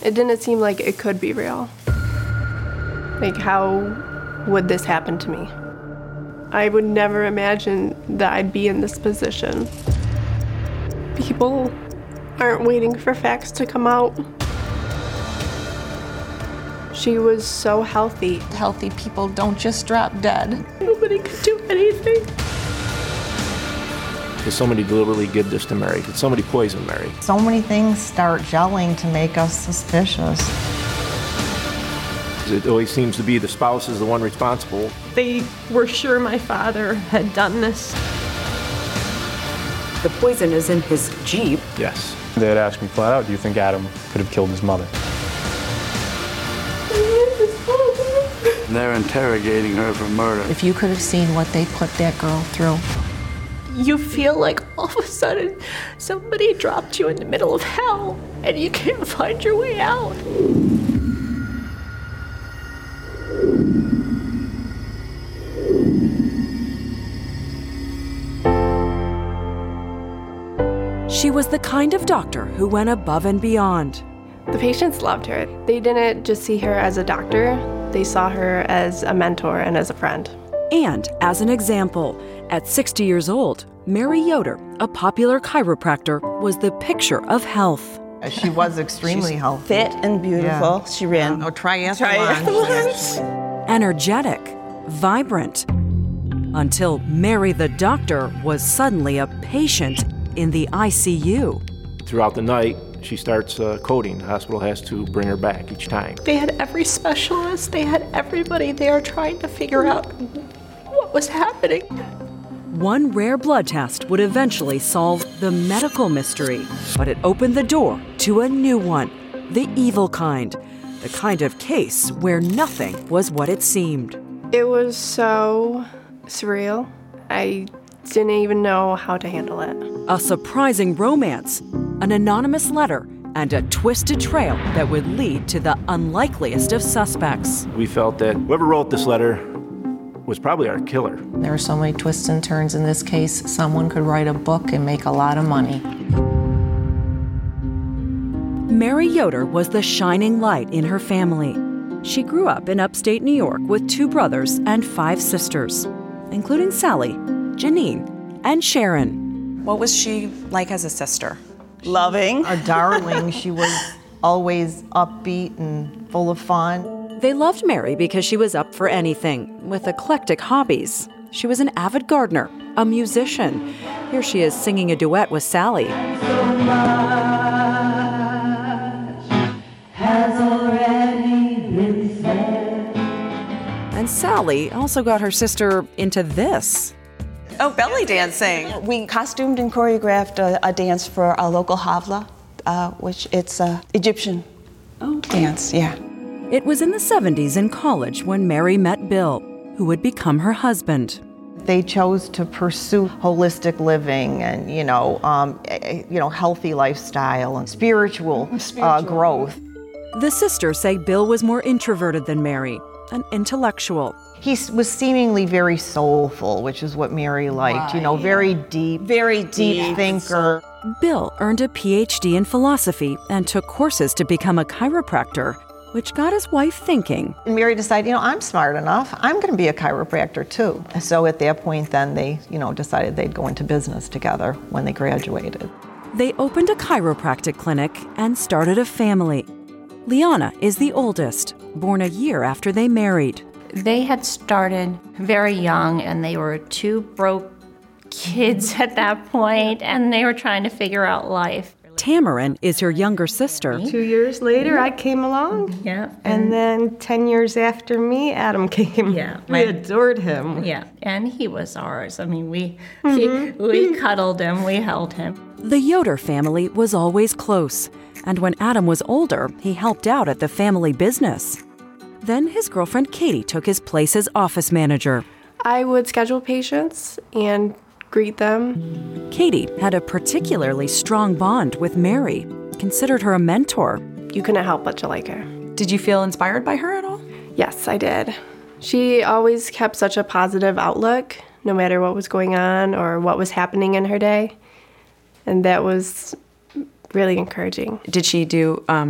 It didn't seem like it could be real. Like, how would this happen to me? I would never imagine that I'd be in this position. People aren't waiting for facts to come out. She was so healthy. Healthy people don't just drop dead. Nobody could do anything. Did somebody deliberately give this to Mary? Did somebody poison Mary? So many things start gelling to make us suspicious. It always seems to be the spouse is the one responsible. They were sure my father had done this. The poison is in his Jeep. Yes. They had asked me flat out, do you think Adam could have killed his mother? They're interrogating her for murder. If you could have seen what they put that girl through. You feel like all of a sudden somebody dropped you in the middle of hell and you can't find your way out. She was the kind of doctor who went above and beyond. The patients loved her. They didn't just see her as a doctor, they saw her as a mentor and as a friend. And as an example, at 60 years old, Mary Yoder, a popular chiropractor, was the picture of health. She was extremely healthy. Fit and beautiful. Yeah. She ran Triathlons. Energetic, vibrant, until Mary the doctor was suddenly a patient in the ICU. Throughout the night, she starts coding. The hospital has to bring her back each time. They had every specialist, they had everybody there trying to figure out what was happening. One rare blood test would eventually solve the medical mystery, but it opened the door to a new one, the evil kind, the kind of case where nothing was what it seemed. It was so surreal. I didn't even know how to handle it. A surprising romance, an anonymous letter, and a twisted trail that would lead to the unlikeliest of suspects. We felt that whoever wrote this letter was probably our killer. There are so many twists and turns in this case. Someone could write a book and make a lot of money. Mary Yoder was the shining light in her family. She grew up in upstate New York with 2 brothers and 5 sisters, including Sally, Janine, and Sharon. What was she like as a sister? loving. A darling. She was always upbeat and full of fun. They loved Mary because she was up for anything, with eclectic hobbies. She was an avid gardener, a musician. Here she is singing a duet with Sally. And Sally also got her sister into this. Oh, belly dancing. We costumed and choreographed a dance for a local havla, which it's Egyptian dance, yeah. It was in the 70s in college when Mary met Bill, who would become her husband. They chose to pursue holistic living and, healthy lifestyle and spiritual growth. The sisters say Bill was more introverted than Mary, an intellectual. He was seemingly very soulful, which is what Mary liked, very deep. Very deep thinker. Bill earned a PhD in philosophy and took courses to become a chiropractor, which got his wife thinking. And Mary decided, I'm smart enough. I'm going to be a chiropractor too. So at that point then they, decided they'd go into business together when they graduated. They opened a chiropractic clinic and started a family. Liana is the oldest, born a year after they married. They had started very young, and they were two broke kids at that point, and they were trying to figure out life. Tamarin is her younger sister. 2 years later, I came along. Yeah. And then 10 years after me, Adam came. Yeah. We adored him. Yeah, and he was ours. I mean, we cuddled him, we held him. The Yoder family was always close, and when Adam was older, he helped out at the family business. Then his girlfriend Katie took his place as office manager. I would schedule patients and greet them. Katie had a particularly strong bond with Mary, considered her a mentor. You couldn't help but to like her. Did you feel inspired by her at all? Yes, I did. She always kept such a positive outlook, no matter what was going on or what was happening in her day. And that was really encouraging. Did she do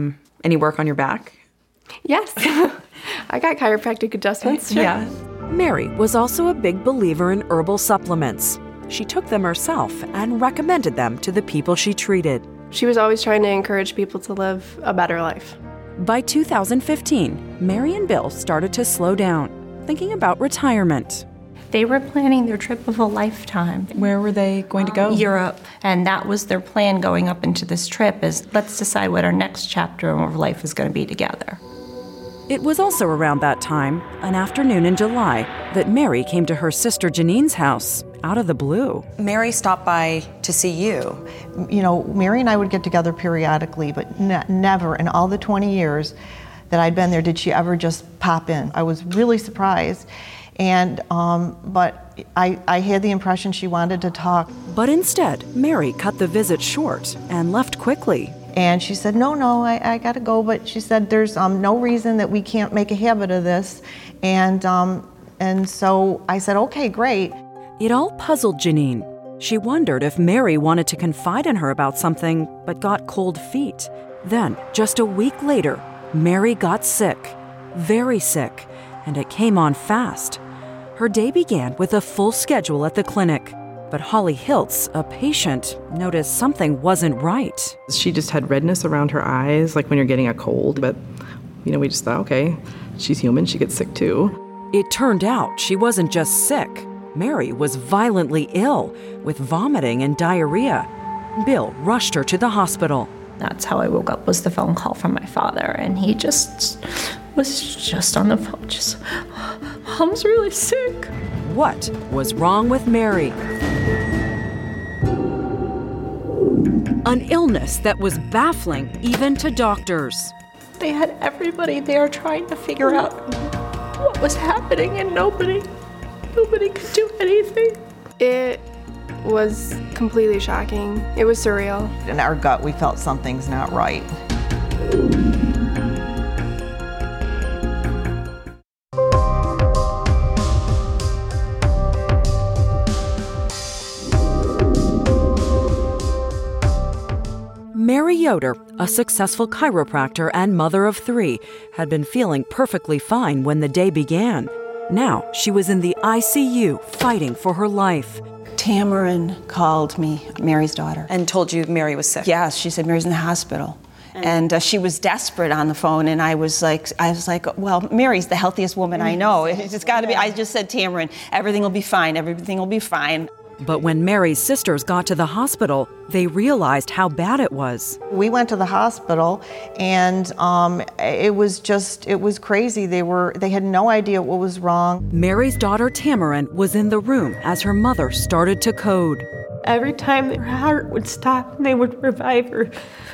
Any work on your back? Yes. I got chiropractic adjustments. Sure. Yeah. Mary was also a big believer in herbal supplements. She took them herself and recommended them to the people she treated. She was always trying to encourage people to live a better life. By 2015, Mary and Bill started to slow down, thinking about retirement. They were planning their trip of a lifetime. Where were they going to go? Europe. And that was their plan going up into this trip is let's decide what our next chapter of life is going to be together. It was also around that time, an afternoon in July, that Mary came to her sister Janine's house, out of the blue. Mary stopped by to see you. You know, Mary and I would get together periodically, but never in all the 20 years that I'd been there did she ever just pop in. I was really surprised. And, but I had the impression she wanted to talk. But instead, Mary cut the visit short and left quickly. And she said, no, I gotta go. But she said, there's no reason that we can't make a habit of this. And so I said, okay, great. It all puzzled Janine. She wondered if Mary wanted to confide in her about something, but got cold feet. Then, just a week later, Mary got sick, very sick, and it came on fast. Her day began with a full schedule at the clinic, but Holly Hiltz, a patient, noticed something wasn't right. She just had redness around her eyes, like when you're getting a cold, but we just thought, okay, she's human, she gets sick too. It turned out she wasn't just sick. Mary was violently ill, with vomiting and diarrhea. Bill rushed her to the hospital. That's how I woke up, was the phone call from my father, and he was just on the phone, just, Mom's really sick. What was wrong with Mary? An illness that was baffling even to doctors. They had everybody there trying to figure out what was happening, and nobody could do anything. It was completely shocking. It was surreal. In our gut, we felt something's not right. Mary Yoder, a successful chiropractor and mother of 3, had been feeling perfectly fine when the day began. Now she was in the ICU fighting for her life. Tamarin called me, Mary's daughter. And told you Mary was sick? Yes, she said Mary's in the hospital. And she was desperate on the phone, and I was like, well, Mary's the healthiest woman I know. It's got to be. I just said, Tamarin, everything will be fine. Everything will be fine. But when Mary's sisters got to the hospital, they realized how bad it was. We went to the hospital, and it was crazy. They had no idea what was wrong. Mary's daughter Tamarin was in the room as her mother started to code. Every time her heart would stop and they would revive her,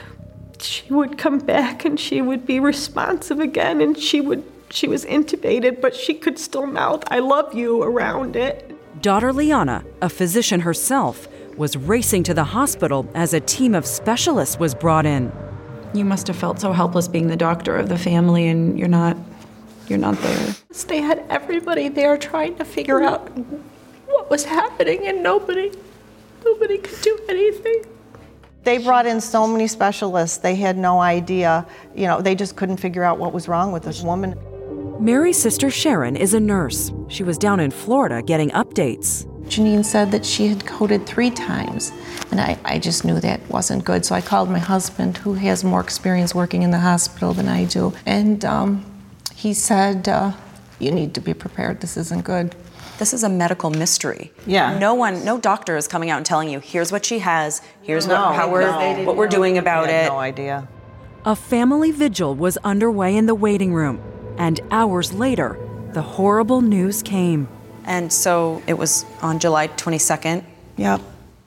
she would come back and she would be responsive again, and she was intubated, but she could still mouth "I love you" around it. Daughter Liana, a physician herself, was racing to the hospital as a team of specialists was brought in. You must have felt so helpless being the doctor of the family, and you're not there. They had everybody there trying to figure out what was happening, and nobody could do anything. They brought in so many specialists, they had no idea. They just couldn't figure out what was wrong with this woman. Mary's sister Sharon is a nurse. She was down in Florida getting updates. Janine said that she had coded 3 times, and I just knew that wasn't good. So I called my husband, who has more experience working in the hospital than I do, and he said, you need to be prepared, this isn't good. This is a medical mystery. Yeah. No doctor is coming out and telling you, here's what she has, here's what we're doing about I had it. no idea. A family vigil was underway in the waiting room, and hours later, the horrible news came. And so it was on July 22nd, Yep.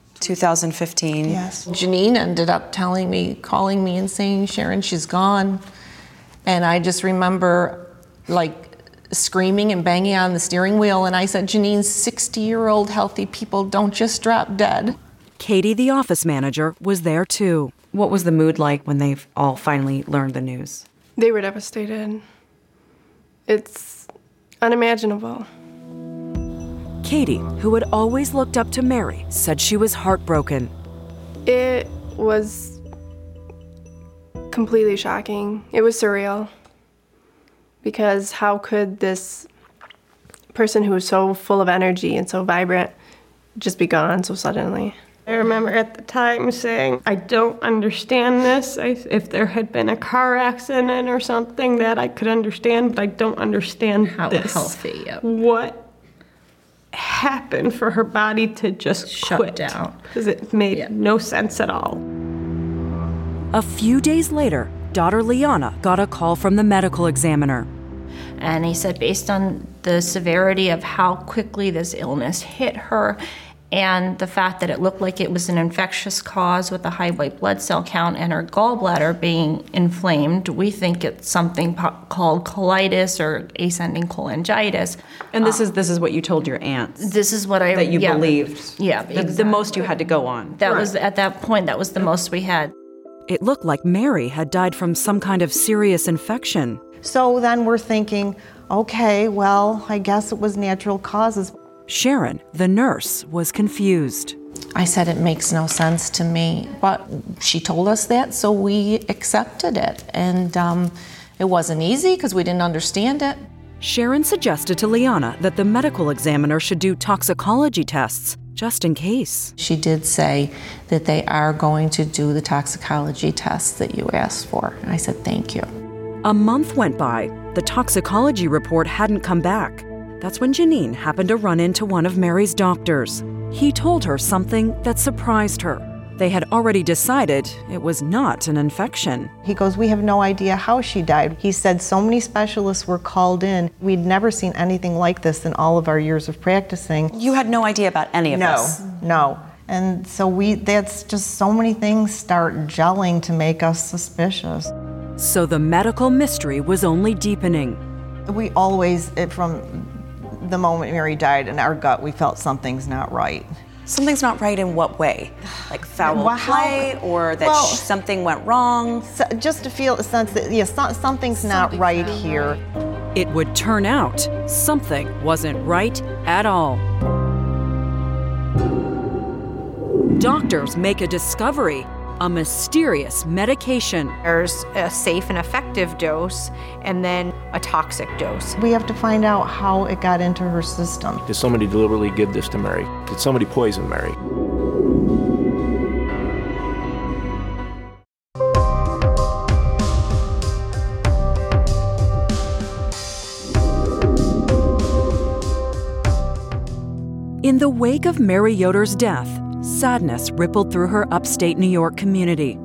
2015. Yes. Janine ended up calling me and saying, Sharon, she's gone. And I just remember screaming and banging on the steering wheel, and I said, Janine, 60-year-old healthy people don't just drop dead. Katie, the office manager, was there too. What was the mood like when they all finally learned the news? They were devastated. It's unimaginable. Katie, who had always looked up to Mary, said she was heartbroken. It was completely shocking. It was surreal. Because how could this person who was so full of energy and so vibrant just be gone so suddenly? I remember at the time saying, I don't understand this. If there had been a car accident or something that I could understand, but I don't understand How this. healthy, yep. What happened for her body to just Shut quit down. Because it made no sense at all. A few days later, daughter Liana got a call from the medical examiner. And he said, based on the severity of how quickly this illness hit her and the fact that it looked like it was an infectious cause with a high white blood cell count and her gallbladder being inflamed, we think it's something called colitis or ascending cholangitis. And this is what you told your aunts. This is what that you believed. Yeah, The most you had to go on. That was, at that point, that was the most we had. It looked like Mary had died from some kind of serious infection. So then we're thinking, okay, well, I guess it was natural causes. Sharon, the nurse, was confused. I said it makes no sense to me, but she told us that, so we accepted it. And it wasn't easy because we didn't understand it. Sharon suggested to Liana that the medical examiner should do toxicology tests, just in case. She did say that they are going to do the toxicology tests that you asked for. And I said, thank you. A month went by. The toxicology report hadn't come back. That's when Janine happened to run into one of Mary's doctors. He told her something that surprised her. They had already decided it was not an infection. He goes, we have no idea how she died. He said so many specialists were called in. We'd never seen anything like this in all of our years of practicing. You had no idea about any of this? No. And so that's just so many things start gelling to make us suspicious. So the medical mystery was only deepening. We always, from the moment Mary died, in our gut, we felt something's not right. Something's not right in what way? Like foul play, or that something went wrong? So just to feel a sense that, something's not right here. It would turn out something wasn't right at all. Doctors make a discovery. A mysterious medication. There's a safe and effective dose, and then a toxic dose. We have to find out how it got into her system. Did somebody deliberately give this to Mary? Did somebody poison Mary? In the wake of Mary Yoder's death, sadness rippled through her upstate New York community.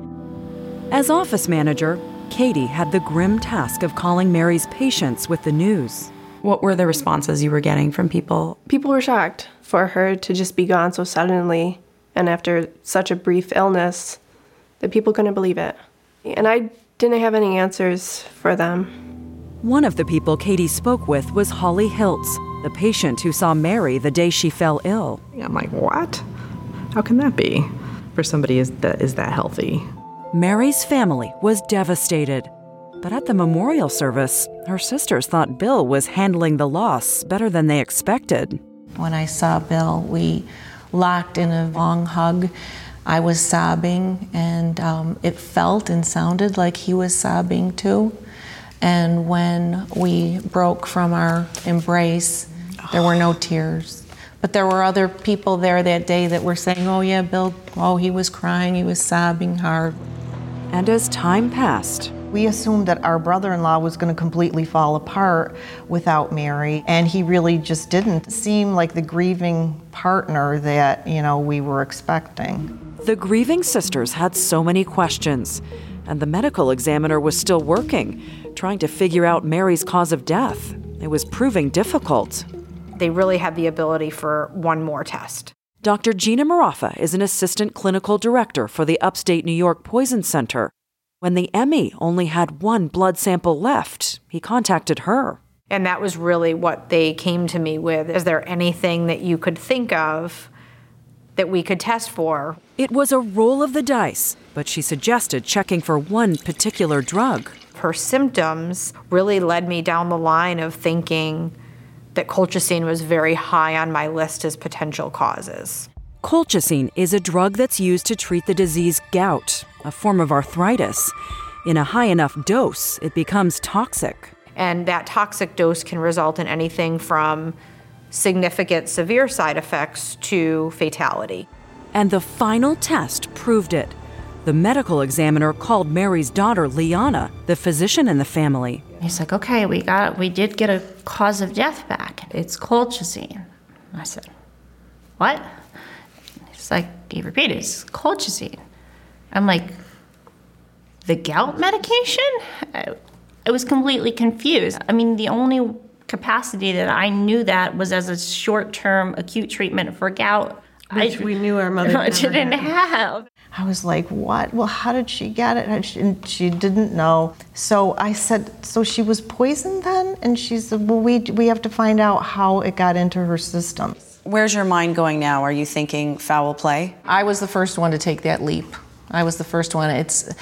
As office manager, Katie had the grim task of calling Mary's patients with the news. What were the responses you were getting from people? People were shocked for her to just be gone so suddenly and after such a brief illness that people couldn't believe it. And I didn't have any answers for them. One of the people Katie spoke with was Holly Hiltz, the patient who saw Mary the day she fell ill. I'm like, what? How can that be for somebody is that healthy? Mary's family was devastated. But at the memorial service, her sisters thought Bill was handling the loss better than they expected. When I saw Bill, we locked in a long hug. I was sobbing, and it felt and sounded like he was sobbing too. And when we broke from our embrace, there were no tears. But there were other people there that day that were saying, oh yeah, Bill, he was crying, he was sobbing hard. And as time passed, we assumed that our brother-in-law was going to completely fall apart without Mary, and he really just didn't seem like the grieving partner that, we were expecting. The grieving sisters had so many questions, and the medical examiner was still working, trying to figure out Mary's cause of death. It was proving difficult. They really had the ability for one more test. Dr. Gina Marafa is an assistant clinical director for the Upstate New York Poison Center. When the ME only had one blood sample left, he contacted her. And that was really what they came to me with. Is there anything that you could think of that we could test for? It was a roll of the dice, but she suggested checking for one particular drug. Her symptoms really led me down the line of thinking that colchicine was very high on my list as potential causes. Colchicine is a drug that's used to treat the disease gout, a form of arthritis. In a high enough dose, it becomes toxic. And that toxic dose can result in anything from significant severe side effects to fatality. And the final test proved it. The medical examiner called Mary's daughter, Liana, the physician in the family. He's like, okay, we did get a cause of death back. It's colchicine. I said, what? He's like, he repeated, it's colchicine. I'm like, the gout medication? I was completely confused. I mean, the only capacity that I knew that was as a short-term acute treatment for gout. Which we knew our mother didn't have. I was like, what? Well, how did she get it? And she didn't know. So I said, so she was poisoned then? And she said, well, we have to find out how it got into her system. Where's your mind going now? Are you thinking foul play? I was the first one to take that leap. I was the first one.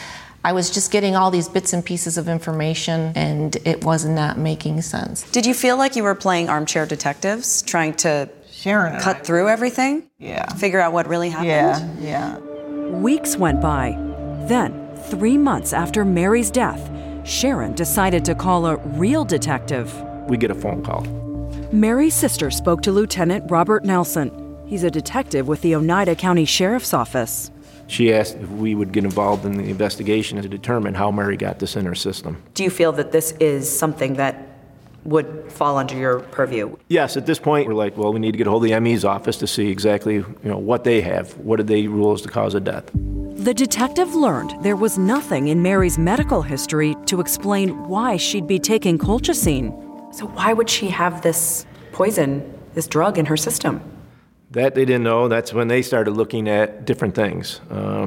I was just getting all these bits and pieces of information, and it was not making sense. Did you feel like you were playing armchair detectives, trying to cut through everything? Yeah. Figure out what really happened? Yeah. Weeks went by. Then, 3 months after Mary's death, Sharon decided to call a real detective. We get a phone call. Mary's sister spoke to Lieutenant Robert Nelson. He's a detective with the Oneida County Sheriff's Office. She asked if we would get involved in the investigation to determine how Mary got this in her system. Do you feel that this is something that would fall under your purview? Yes, at this point, we're like, well, we need to get a hold of the ME's office to see exactly, what they have. What did they rule as the cause of death? The detective learned there was nothing in Mary's medical history to explain why she'd be taking colchicine. So why would she have this poison, this drug in her system? That they didn't know. That's when they started looking at different things.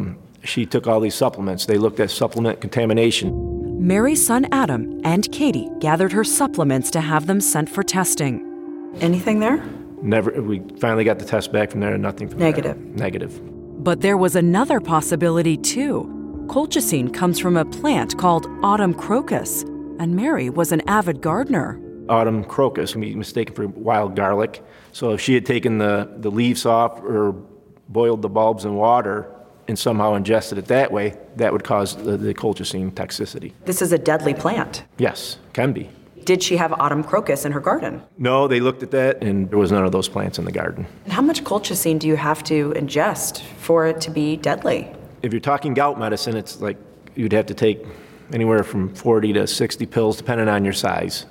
She took all these supplements. They looked at supplement contamination. Mary's son Adam and Katie gathered her supplements to have them sent for testing. Anything there? Never. We finally got the test back from there and nothing from Negative. there. Negative. But there was another possibility too. Colchicine comes from a plant called autumn crocus, and Mary was an avid gardener. Autumn crocus can be mistaken for wild garlic. So if she had taken the leaves off or boiled the bulbs in water and somehow ingested it that way, that would cause the colchicine toxicity. This is a deadly plant. Yes, can be. Did she have autumn crocus in her garden? No, they looked at that and there was none of those plants in the garden. And how much colchicine do you have to ingest for it to be deadly? If you're talking gout medicine, it's like you'd have to take anywhere from 40 to 60 pills, depending on your size.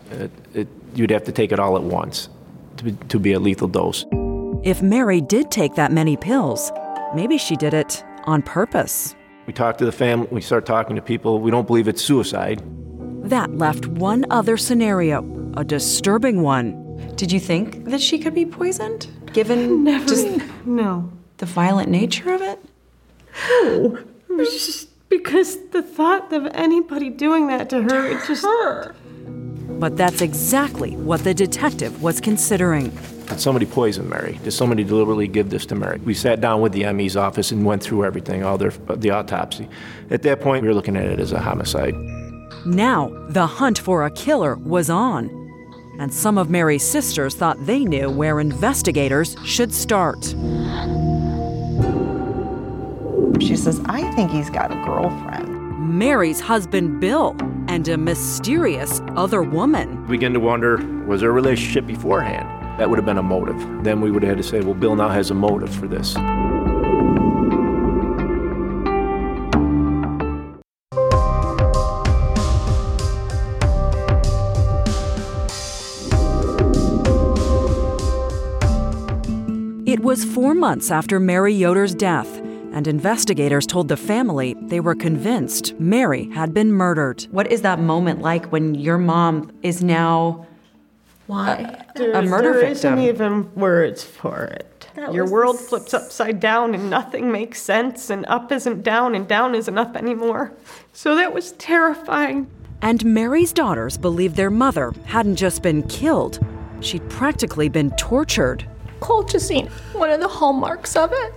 You'd have to take it all at once to be a lethal dose. If Mary did take that many pills, maybe she did it on purpose. We talk to the family, we start talking to people. We don't believe it's suicide. That left one other scenario, a disturbing one. Did you think that she could be poisoned, given No. the violent nature of it? No. It was just because the thought of anybody doing that to her, it just... But that's exactly what the detective was considering. Did somebody poison Mary? Did somebody deliberately give this to Mary? We sat down with the ME's office and went through everything, all the autopsy. At that point, we were looking at it as a homicide. Now, the hunt for a killer was on. And some of Mary's sisters thought they knew where investigators should start. She says, I think he's got a girlfriend. Mary's husband, Bill, and a mysterious other woman. We begin to wonder, was there a relationship beforehand? That would have been a motive. Then we would have had to say, well, Bill now has a motive for this. It was 4 months after Mary Yoder's death, and investigators told the family they were convinced Mary had been murdered. What is that moment like when your mom is now a murder there victim? Isn't even words for it. Your world flips upside down and nothing makes sense, and up isn't down and down isn't up anymore. So that was terrifying. And Mary's daughters believed their mother hadn't just been killed, she'd practically been tortured. Colchicine, one of the hallmarks of it,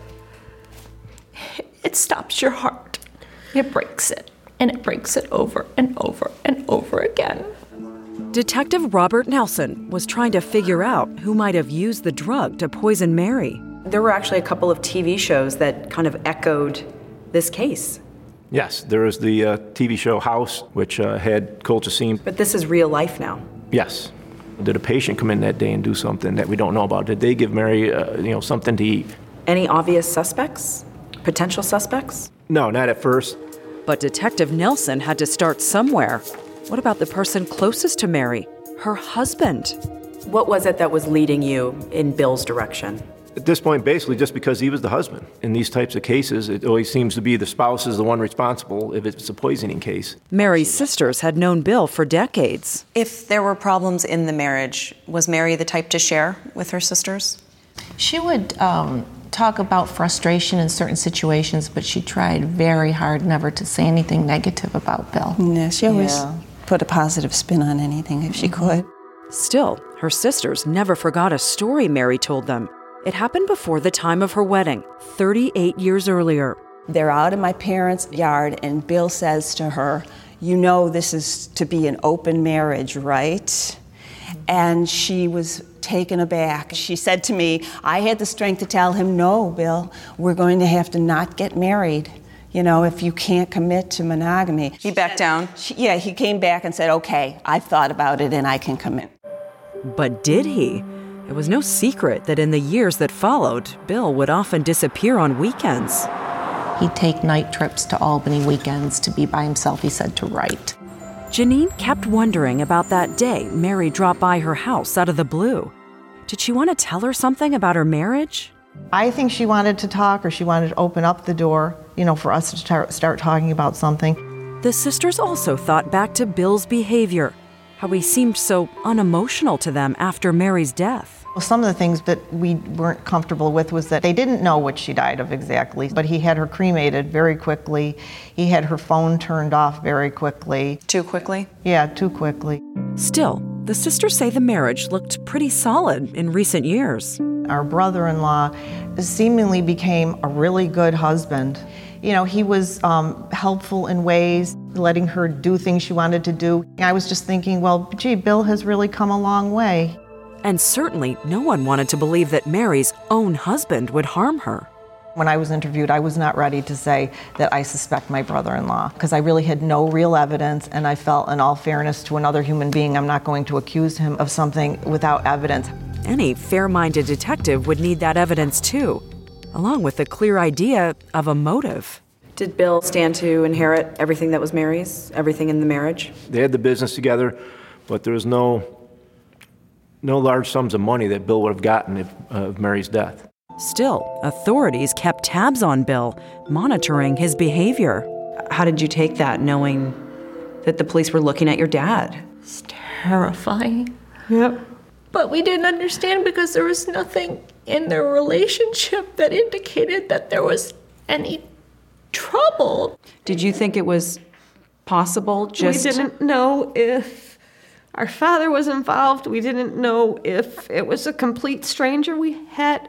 it stops your heart. It breaks it, and it breaks it over and over and over again. Detective Robert Nelson was trying to figure out who might have used the drug to poison Mary. There were actually a couple of TV shows that kind of echoed this case. Yes, there was the TV show House, which had colchicine. But this is real life now. Yes. Did a patient come in that day and do something that we don't know about? Did they give Mary, something to eat? Any obvious suspects? Potential suspects? No, not at first. But Detective Nelson had to start somewhere. What about the person closest to Mary? Her husband? What was it that was leading you in Bill's direction? At this point, basically, just because he was the husband. In these types of cases, it always seems to be the spouse is the one responsible if it's a poisoning case. Mary's sisters had known Bill for decades. If there were problems in the marriage, was Mary the type to share with her sisters? She would talk about frustration in certain situations, but she tried very hard never to say anything negative about Bill. Yeah, she always put a positive spin on anything if she could. Still, her sisters never forgot a story Mary told them. It happened before the time of her wedding, 38 years earlier. They're out in my parents' yard, and Bill says to her, "You know this is to be an open marriage, right?" And she was taken aback. She said to me, I had the strength to tell him, "No, Bill, we're going to have to not get married, if you can't commit to monogamy." He backed down? He came back and said, "Okay, I've thought about it and I can commit." But did he? It was no secret that in the years that followed, Bill would often disappear on weekends. He'd take night trips to Albany weekends to be by himself, he said, to write. Janine kept wondering about that day Mary dropped by her house out of the blue. Did she want to tell her something about her marriage? I think she wanted to talk, or she wanted to open up the door, for us to start talking about something. The sisters also thought back to Bill's behavior, how he seemed so unemotional to them after Mary's death. Well, some of the things that we weren't comfortable with was that they didn't know what she died of exactly, but he had her cremated very quickly. He had her phone turned off very quickly. Too quickly? Yeah, too quickly. Still, the sisters say the marriage looked pretty solid in recent years. Our brother-in-law seemingly became a really good husband. He was helpful in ways, letting her do things she wanted to do. I was just thinking, well, gee, Bill has really come a long way. And certainly no one wanted to believe that Mary's own husband would harm her. When I was interviewed, I was not ready to say that I suspect my brother-in-law, because I really had no real evidence, and I felt, in all fairness to another human being, I'm not going to accuse him of something without evidence. Any fair-minded detective would need that evidence too, along with a clear idea of a motive. Did Bill stand to inherit everything that was Mary's, everything in the marriage? They had the business together, but there was no large sums of money that Bill would have gotten of Mary's death. Still, authorities kept tabs on Bill, monitoring his behavior. How did you take that, knowing that the police were looking at your dad? It's terrifying. Yep. But we didn't understand because there was nothing in their relationship that indicated that there was any trouble. Did you think it was possible just... We didn't know if our father was involved. We didn't know if it was a complete stranger. We had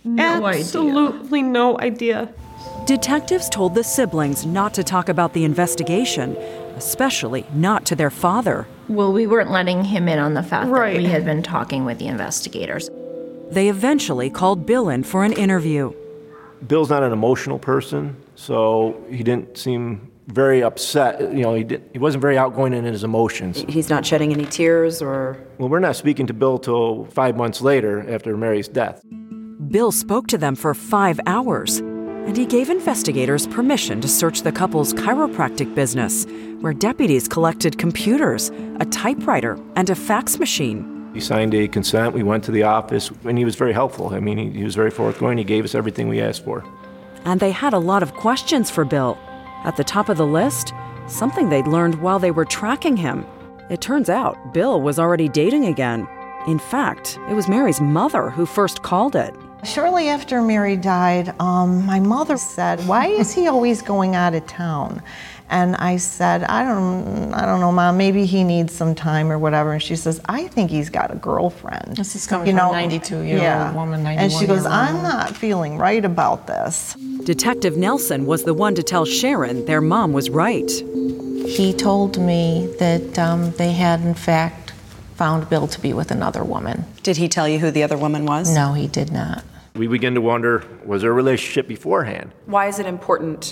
absolutely no idea. Detectives told the siblings not to talk about the investigation, especially not to their father. Well, we weren't letting him in on the fact that we had been talking with the investigators. They eventually called Bill in for an interview. Bill's not an emotional person, so he didn't seem very upset. He wasn't very outgoing in his emotions. He's not shedding any tears or... Well, we're not speaking to Bill till 5 months later after Mary's death. Bill spoke to them for 5 hours, and he gave investigators permission to search the couple's chiropractic business, where deputies collected computers, a typewriter, and a fax machine. He signed a consent. We went to the office, and he was very helpful. I mean, he was very forthgoing. He gave us everything we asked for. And they had a lot of questions for Bill. At the top of the list, something they'd learned while they were tracking him. It turns out Bill was already dating again. In fact, it was Mary's mother who first called it. Shortly after Mary died, my mother said, "Why is he always going out of town?" And I said, I don't know, Mom, maybe he needs some time or whatever. And she says, "I think he's got a girlfriend." This is coming from a 92-year-old woman, 91-year-old And she goes, woman. "I'm not feeling right about this." Detective Nelson was the one to tell Sharon their mom was right. He told me that they had, in fact, found Bill to be with another woman. Did he tell you who the other woman was? No, he did not. We begin to wonder, was there a relationship beforehand? Why is it important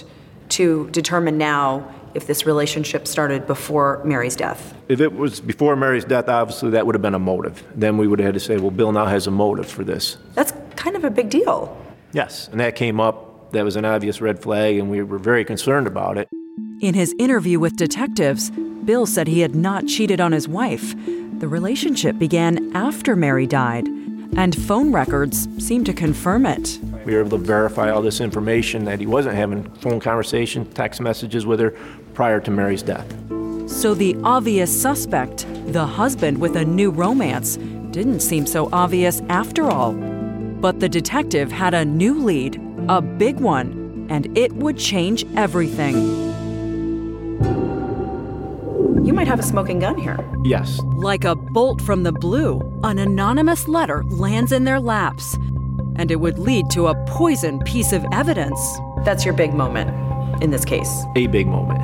to determine now if this relationship started before Mary's death? If it was before Mary's death, obviously that would have been a motive. Then we would have had to say, well, Bill now has a motive for this. That's kind of a big deal. Yes, and that came up. That was an obvious red flag, and we were very concerned about it. In his interview with detectives, Bill said he had not cheated on his wife. The relationship began after Mary died, and phone records seem to confirm it. We were able to verify all this information that he wasn't having phone conversation, text messages with her prior to Mary's death. So the obvious suspect, the husband with a new romance, didn't seem so obvious after all. But the detective had a new lead, a big one, and it would change everything. You might have a smoking gun here. Yes. Like a bolt from the blue, an anonymous letter lands in their laps, and it would lead to a poisoned piece of evidence. That's your big moment in this case. A big moment.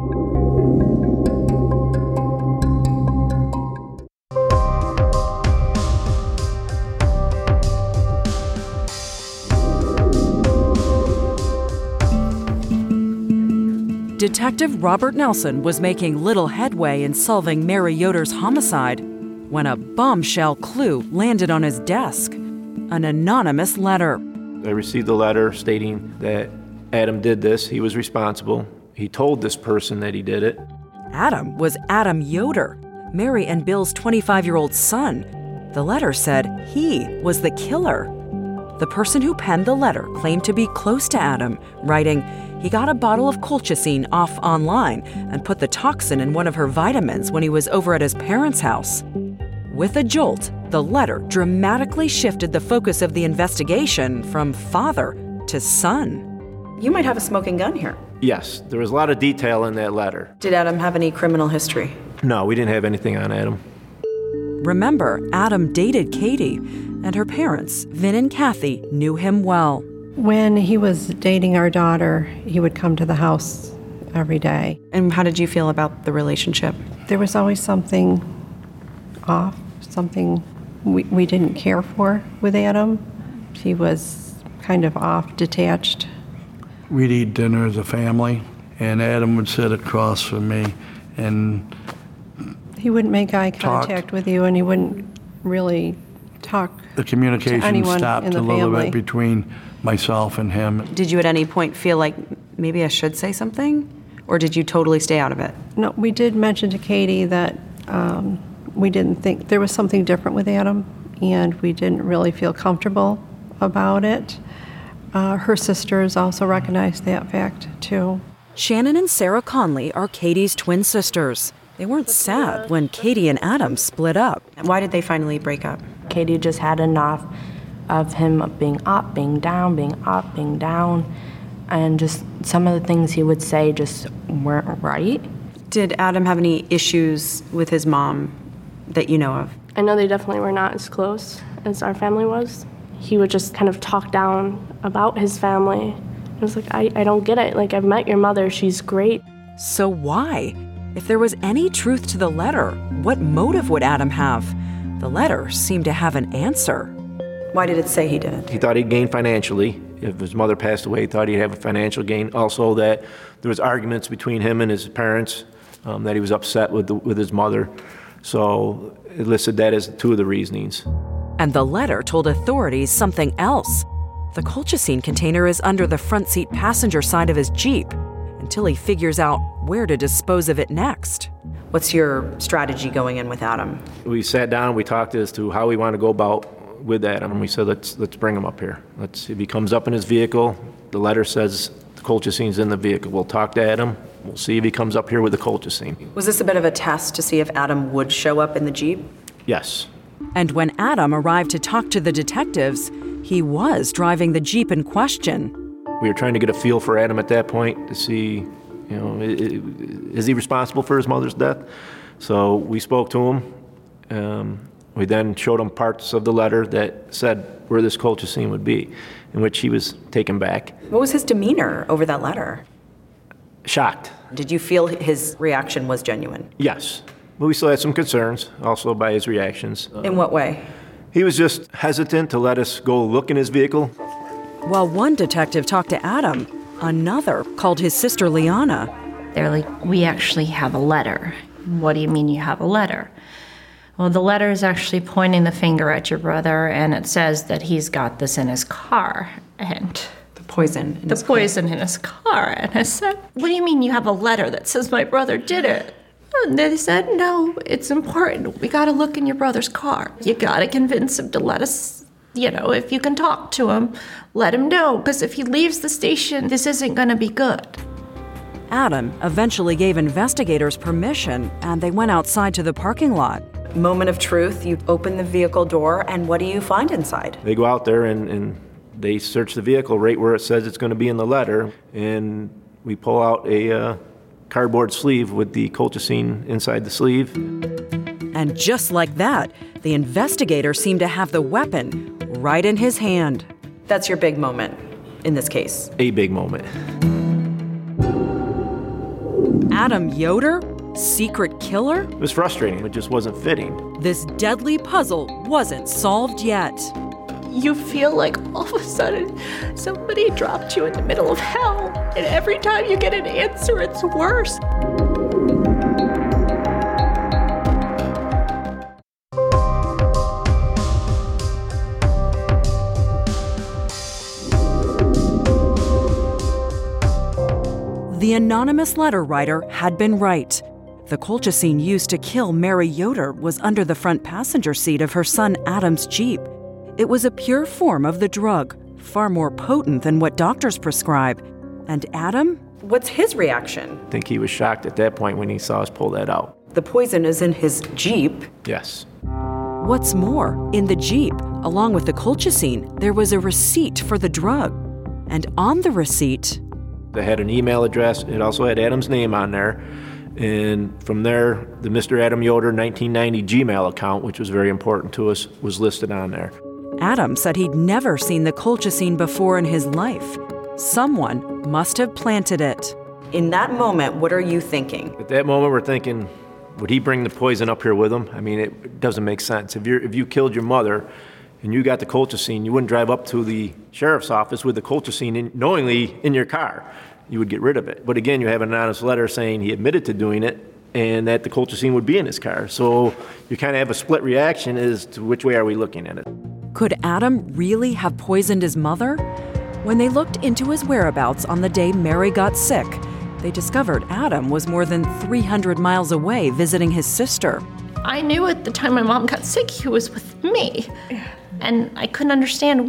Detective Robert Nelson was making little headway in solving Mary Yoder's homicide when a bombshell clue landed on his desk, an anonymous letter. I received a letter stating that Adam did this, he was responsible, he told this person that he did it. Adam was Adam Yoder, Mary and Bill's 25-year-old son. The letter said he was the killer. The person who penned the letter claimed to be close to Adam, writing, he got a bottle of colchicine off online and put the toxin in one of her vitamins when he was over at his parents' house. With a jolt, the letter dramatically shifted the focus of the investigation from father to son. You might have a smoking gun here. Yes, there was a lot of detail in that letter. Did Adam have any criminal history? No, we didn't have anything on Adam. Remember, Adam dated Katie, and her parents, Vin and Kathy, knew him well. When he was dating our daughter, he would come to the house every day. And how did you feel about the relationship? There was always something off, something we didn't care for with Adam. He was kind of off, detached. We'd eat dinner as a family, and Adam would sit across from me, and he wouldn't make eye contact with you, and he wouldn't really talk. The communication stopped a little bit between myself and him. Did you at any point feel like maybe I should say something? Or did you totally stay out of it? No, we did mention to Katie that we didn't think there was something different with Adam, and we didn't really feel comfortable about it. Her sisters also recognized that fact, too. Shannon and Sarah Conley are Katie's twin sisters. They weren't sad when Katie and Adam split up. Why did they finally break up? Katie just had enough of him being up, being down, being up, being down, and just some of the things he would say just weren't right. Did Adam have any issues with his mom that you know of? I know they definitely were not as close as our family was. He would just kind of talk down about his family. I was like, I don't get it. Like, I've met your mother, she's great. So why? If there was any truth to the letter, what motive would Adam have? The letter seemed to have an answer. Why did it say he did it? He thought he'd gain financially. If his mother passed away, he thought he'd have a financial gain. Also that there was arguments between him and his parents, that he was upset with his mother. So it listed that as two of the reasonings. And the letter told authorities something else. The colchicine container is under the front seat passenger side of his Jeep until he figures out where to dispose of it next. What's your strategy going in with Adam? We sat down, we talked as to how we want to go about with Adam, and we said, let's bring him up here. If he comes up in his vehicle, the letter says the colchicine's in the vehicle. We'll talk to Adam. We'll see if he comes up here with the colchicine. Was this a bit of a test to see if Adam would show up in the Jeep? Yes. And when Adam arrived to talk to the detectives, he was driving the Jeep in question. We were trying to get a feel for Adam at that point to see, is he responsible for his mother's death? So we spoke to him. We then showed him parts of the letter that said where this colchicine would be, in which he was taken back. What was his demeanor over that letter? Shocked. Did you feel his reaction was genuine? Yes. But we still had some concerns, also by his reactions. In what way? He was just hesitant to let us go look in his vehicle. While one detective talked to Adam, Another called his sister Liana. They're like, we actually have a letter. What do you mean you have a letter? Well, the letter is actually pointing the finger at your brother, and it says that he's got this in his car. And the poison in his car. And I said, what do you mean you have a letter that says my brother did it? And they said, no, it's important. We got to look in your brother's car. You got to convince him to let us, if you can talk to him, let him know. Because if he leaves the station, this isn't going to be good. Adam eventually gave investigators permission, and they went outside to the parking lot. Moment of truth, you open the vehicle door, and what do you find inside? They go out there and they search the vehicle right where it says it's going to be in the letter, and we pull out a cardboard sleeve with the colchicine inside the sleeve. And just like that, the investigator seemed to have the weapon right in his hand. That's your big moment in this case. A big moment. Adam Yoder? Secret killer? It was frustrating. It just wasn't fitting. This deadly puzzle wasn't solved yet. You feel like all of a sudden somebody dropped you in the middle of hell, and every time you get an answer, it's worse. The anonymous letter writer had been right. The colchicine used to kill Mary Yoder was under the front passenger seat of her son Adam's Jeep. It was a pure form of the drug, far more potent than what doctors prescribe. And Adam? What's his reaction? I think he was shocked at that point when he saw us pull that out. The poison is in his Jeep. Yes. What's more, in the Jeep, along with the colchicine, there was a receipt for the drug. And on the receipt, it had an email address. It also had Adam's name on there. And from there, the Mr. Adam Yoder 1990 Gmail account, which was very important to us, was listed on there. Adam said he'd never seen the colchicine before in his life. Someone must have planted it. In that moment, what are you thinking? At that moment, we're thinking, would he bring the poison up here with him? I mean, it doesn't make sense. If you killed your mother and you got the colchicine, you wouldn't drive up to the sheriff's office with the colchicine knowingly in your car. You would get rid of it. But again, you have an anonymous letter saying he admitted to doing it and that the colchicine would be in his car. So you kind of have a split reaction as to which way are we looking at it. Could Adam really have poisoned his mother? When they looked into his whereabouts on the day Mary got sick, they discovered Adam was more than 300 miles away visiting his sister. I knew at the time my mom got sick, he was with me. And I couldn't understand,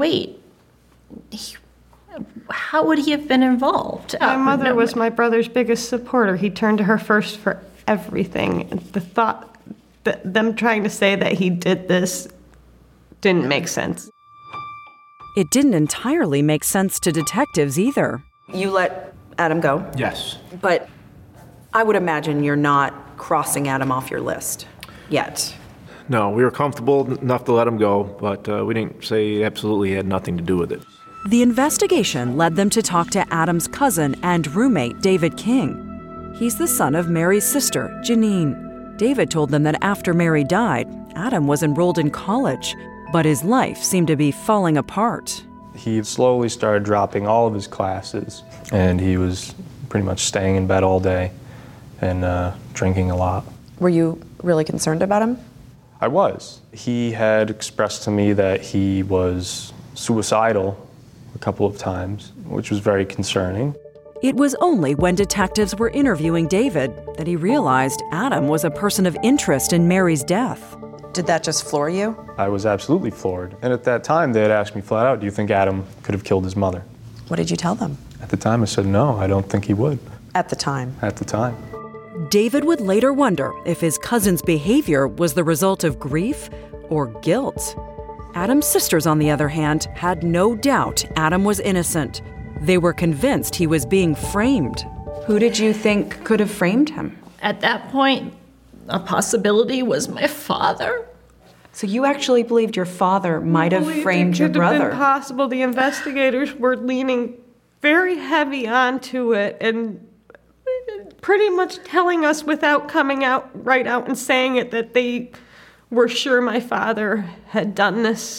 how would he have been involved? My mother was my brother's biggest supporter. He turned to her first for everything. The thought that them trying to say that he did this didn't make sense. It didn't entirely make sense to detectives either. You let Adam go? Yes. But I would imagine you're not crossing Adam off your list yet. No, we were comfortable enough to let him go, but we didn't say absolutely had nothing to do with it. The investigation led them to talk to Adam's cousin and roommate, David King. He's the son of Mary's sister, Janine. David told them that after Mary died, Adam was enrolled in college, but his life seemed to be falling apart. He slowly started dropping all of his classes, and he was pretty much staying in bed all day and drinking a lot. Were you really concerned about him? I was. He had expressed to me that he was suicidal a couple of times, which was very concerning. It was only when detectives were interviewing David that he realized Adam was a person of interest in Mary's death. Did that just floor you? I was absolutely floored. And at that time, they had asked me flat out, do you think Adam could have killed his mother? What did you tell them? At the time, I said, no, I don't think he would. At the time? At the time. David would later wonder if his cousin's behavior was the result of grief or guilt. Adam's sisters, on the other hand, had no doubt Adam was innocent. They were convinced he was being framed. Who did you think could have framed him? At that point, a possibility was my father. So you actually believed your father might have framed your brother? It could have been possible. The investigators were leaning very heavy onto it and pretty much telling us without coming out right out and saying it that they were sure my father had done this.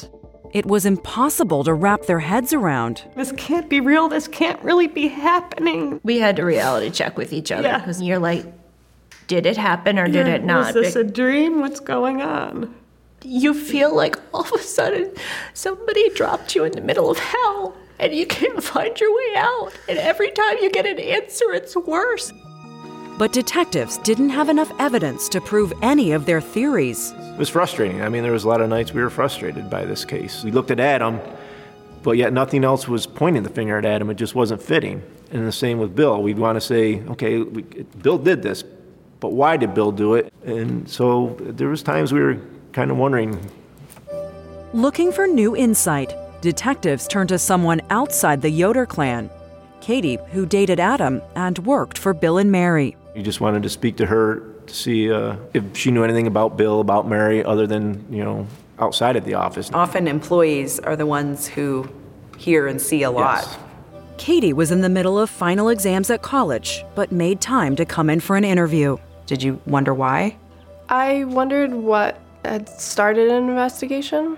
it was impossible to wrap their heads around. This can't be real. This can't really be happening. We had to reality check with each other because you're like, did it happen or did it not? Was this a dream? What's going on? You feel like all of a sudden somebody dropped you in the middle of hell and you can't find your way out. And every time you get an answer, it's worse. But detectives didn't have enough evidence to prove any of their theories. It was frustrating. I mean, there was a lot of nights we were frustrated by this case. We looked at Adam, but yet nothing else was pointing the finger at Adam. It just wasn't fitting. And the same with Bill. We'd want to say, okay, Bill did this, but why did Bill do it? And so there was times we were kind of wondering. Looking for new insight, detectives turned to someone outside the Yoder clan, Katie, who dated Adam and worked for Bill and Mary. We just wanted to speak to her to see if she knew anything about Bill, about Mary, other than, outside of the office. Often employees are the ones who hear and see a lot. Yes. Katie was in the middle of final exams at college, but made time to come in for an interview. Did you wonder why? I wondered what had started an investigation,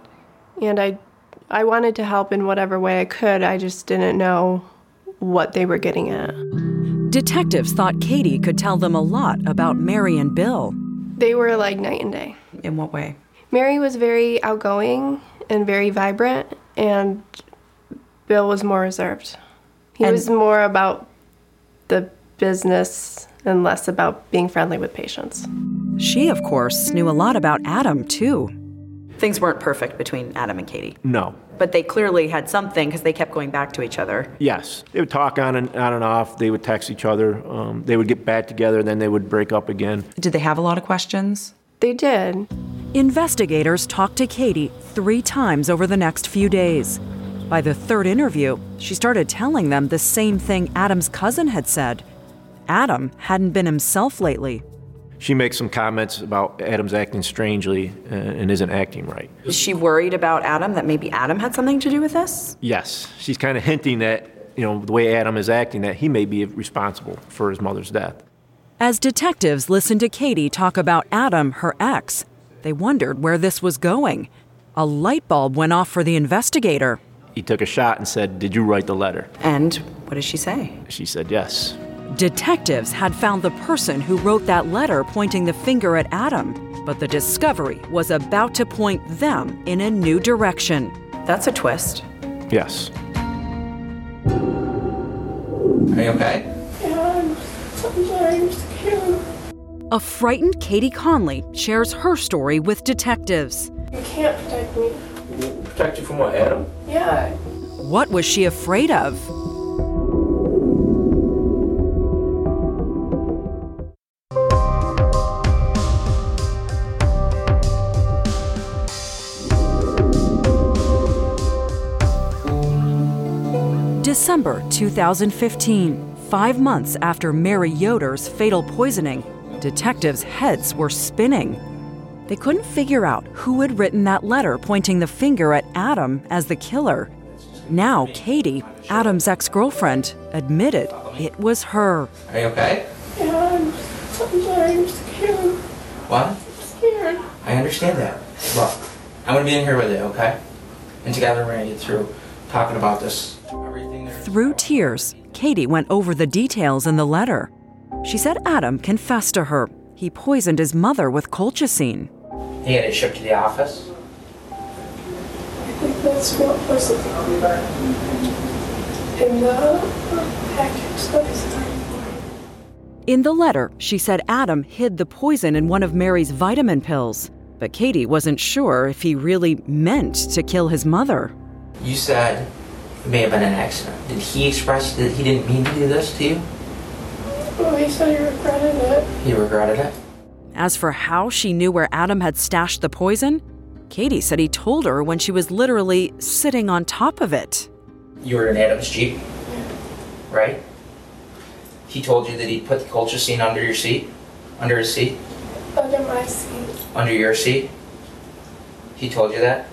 and I wanted to help in whatever way I could. I just didn't know what they were getting at. Detectives thought Katie could tell them a lot about Mary and Bill. They were like night and day. In what way? Mary was very outgoing and very vibrant, and Bill was more reserved. He was more about the business and less about being friendly with patients. She, of course, knew a lot about Adam, too. Things weren't perfect between Adam and Katie. No. But they clearly had something because they kept going back to each other. Yes. They would talk on and off. They would text each other. They would get back together, then they would break up again. Did they have a lot of questions? They did. Investigators talked to Katie 3 times over the next few days. By the 3rd interview, she started telling them the same thing Adam's cousin had said. Adam hadn't been himself lately. She makes some comments about Adam's acting strangely and isn't acting right. Is she worried about Adam, that maybe Adam had something to do with this? Yes. She's kind of hinting that, the way Adam is acting, that he may be responsible for his mother's death. As detectives listened to Katie talk about Adam, her ex, they wondered where this was going. A light bulb went off for the investigator. He took a shot and said, "Did you write the letter?" And what did she say? She said yes. Detectives had found the person who wrote that letter pointing the finger at Adam, but the discovery was about to point them in a new direction. That's a twist. Yes. Are you okay? Yeah, I'm sorry, I'm scared. A frightened Katie Conley shares her story with detectives. You can't protect me. Protect you from what, Adam? Yeah. What was she afraid of? December 2015, 5 months after Mary Yoder's fatal poisoning, detectives' heads were spinning. They couldn't figure out who had written that letter pointing the finger at Adam as the killer. Now Katie, Adam's ex-girlfriend, admitted it was her. Are you okay? Yeah, I'm sorry, I'm scared. What? I'm scared. I understand that. Look, I'm gonna be in here with you, okay? And together we're gonna get through talking about this. Through tears, Katie went over the details in the letter. She said Adam confessed to her. He poisoned his mother with colchicine. He had it shipped to the office? I think that's what was in the package that I signed. In the letter, she said Adam hid the poison in one of Mary's vitamin pills, but Katie wasn't sure if he really meant to kill his mother. You said it may have been an accident. Did he express that he didn't mean to do this to you? Well, he said he regretted it. He regretted it? As for how she knew where Adam had stashed the poison, Katie said he told her when she was literally sitting on top of it. You were in Adam's Jeep? Yeah. Right? He told you that he put the colchicine under your seat? Under his seat? Under my seat. Under your seat? He told you that?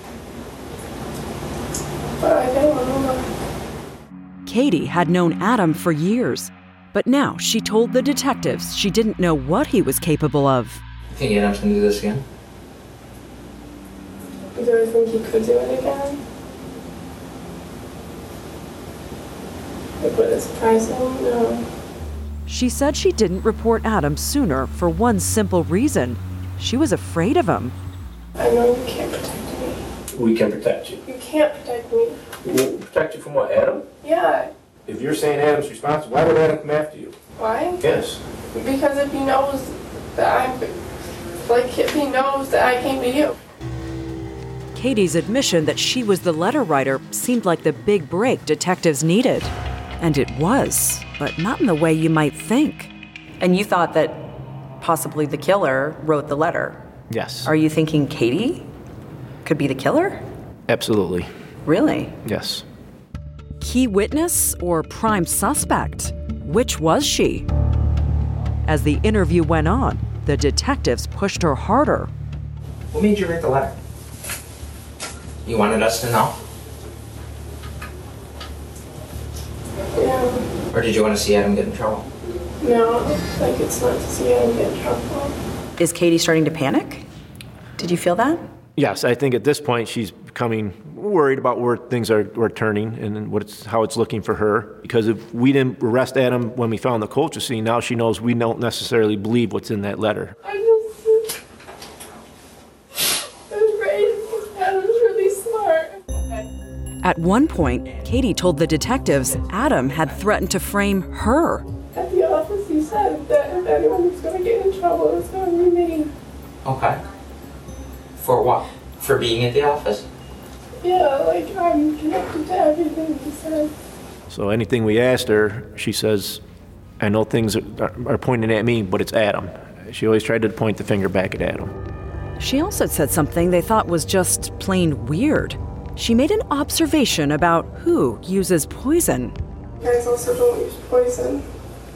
But I don't know. Katie had known Adam for years, but now she told the detectives she didn't know what he was capable of. You think Adam's gonna do this again? He does Do I think he could do it again? Like, would it surprise him? No. She said she didn't report Adam sooner for one simple reason. She was afraid of him. I know you can't protect me. We can protect you. You can't protect me. We'll protect you from what, Adam? Yeah. If you're saying Adam's responsible, why would Adam come after you? Why? Yes. Because if he knows that if he knows that I came to you. Katie's admission that she was the letter writer seemed like the big break detectives needed. And it was, but not in the way you might think. And you thought that possibly the killer wrote the letter? Yes. Are you thinking Katie could be the killer? Absolutely. Really? Yes. Key witness or prime suspect? Which was she? As the interview went on, the detectives pushed her harder. What made you write the letter? You wanted us to know? Yeah. Or did you want to see Adam get in trouble? No, like it's not to see him get in trouble. Is Katie starting to panic? Did you feel that? Yes, I think at this point she's becoming worried about where things are turning and how it's looking for her. Because if we didn't arrest Adam when we found the colchicine, now she knows we don't necessarily believe what's in that letter. I'm afraid Adam's really smart. At one point, Katie told the detectives Adam had threatened to frame her. At the office, he said that if anyone was going to get in trouble, it was going to be me. Okay. For what? For being at the office? Yeah, like I'm connected to everything he said. So anything we asked her, she says, I know things are pointing at me, but it's Adam. She always tried to point the finger back at Adam. She also said something they thought was just plain weird. She made an observation about who uses poison. Guys also don't use poison.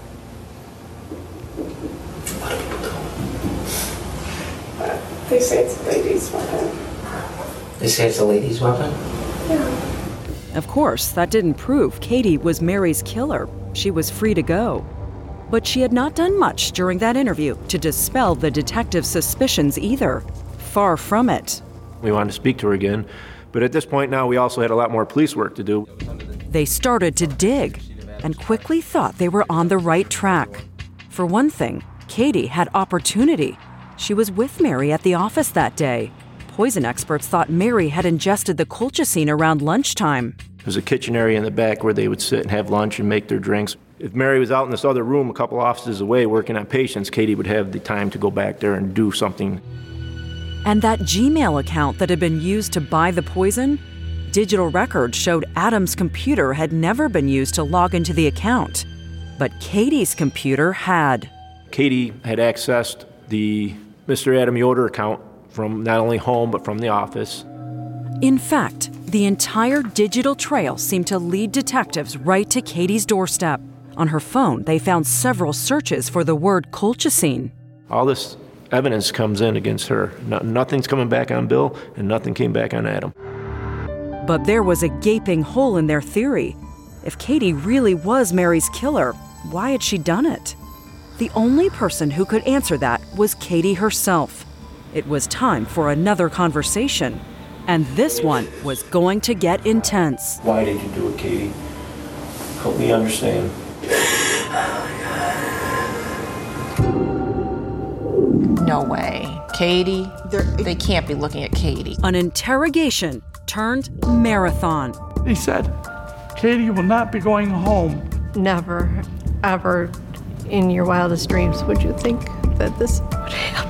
But they say it's a lady's weapon. They say it's a lady's weapon? Yeah. Of course, that didn't prove Katie was Mary's killer. She was free to go. But she had not done much during that interview to dispel the detective's suspicions either. Far from it. We wanted to speak to her again, but at this point now we also had a lot more police work to do. They started to dig and quickly thought they were on the right track. For one thing, Katie had opportunity. She was with Mary at the office that day. Poison experts thought Mary had ingested the colchicine around lunchtime. There's a kitchen area in the back where they would sit and have lunch and make their drinks. If Mary was out in this other room a couple offices away working on patients, Katie would have the time to go back there and do something. And that Gmail account that had been used to buy the poison? Digital records showed Adam's computer had never been used to log into the account. But Katie's computer had. Katie had accessed the Mr. Adam Yoder account from not only home but from the office. In fact, the entire digital trail seemed to lead detectives right to Katie's doorstep. On her phone, they found several searches for the word colchicine. All this evidence comes in against her. Nothing's coming back on Bill, and nothing came back on Adam. But there was a gaping hole in their theory. If Katie really was Mary's killer, why had she done it? The only person who could answer that was Katie herself. It was time for another conversation, and this one was going to get intense. Why did you do it, Katie? Help me understand. No way. Katie? They can't be looking at Katie. An interrogation turned marathon. He said, Katie will not be going home. Never, ever in your wildest dreams would you think that this would happen.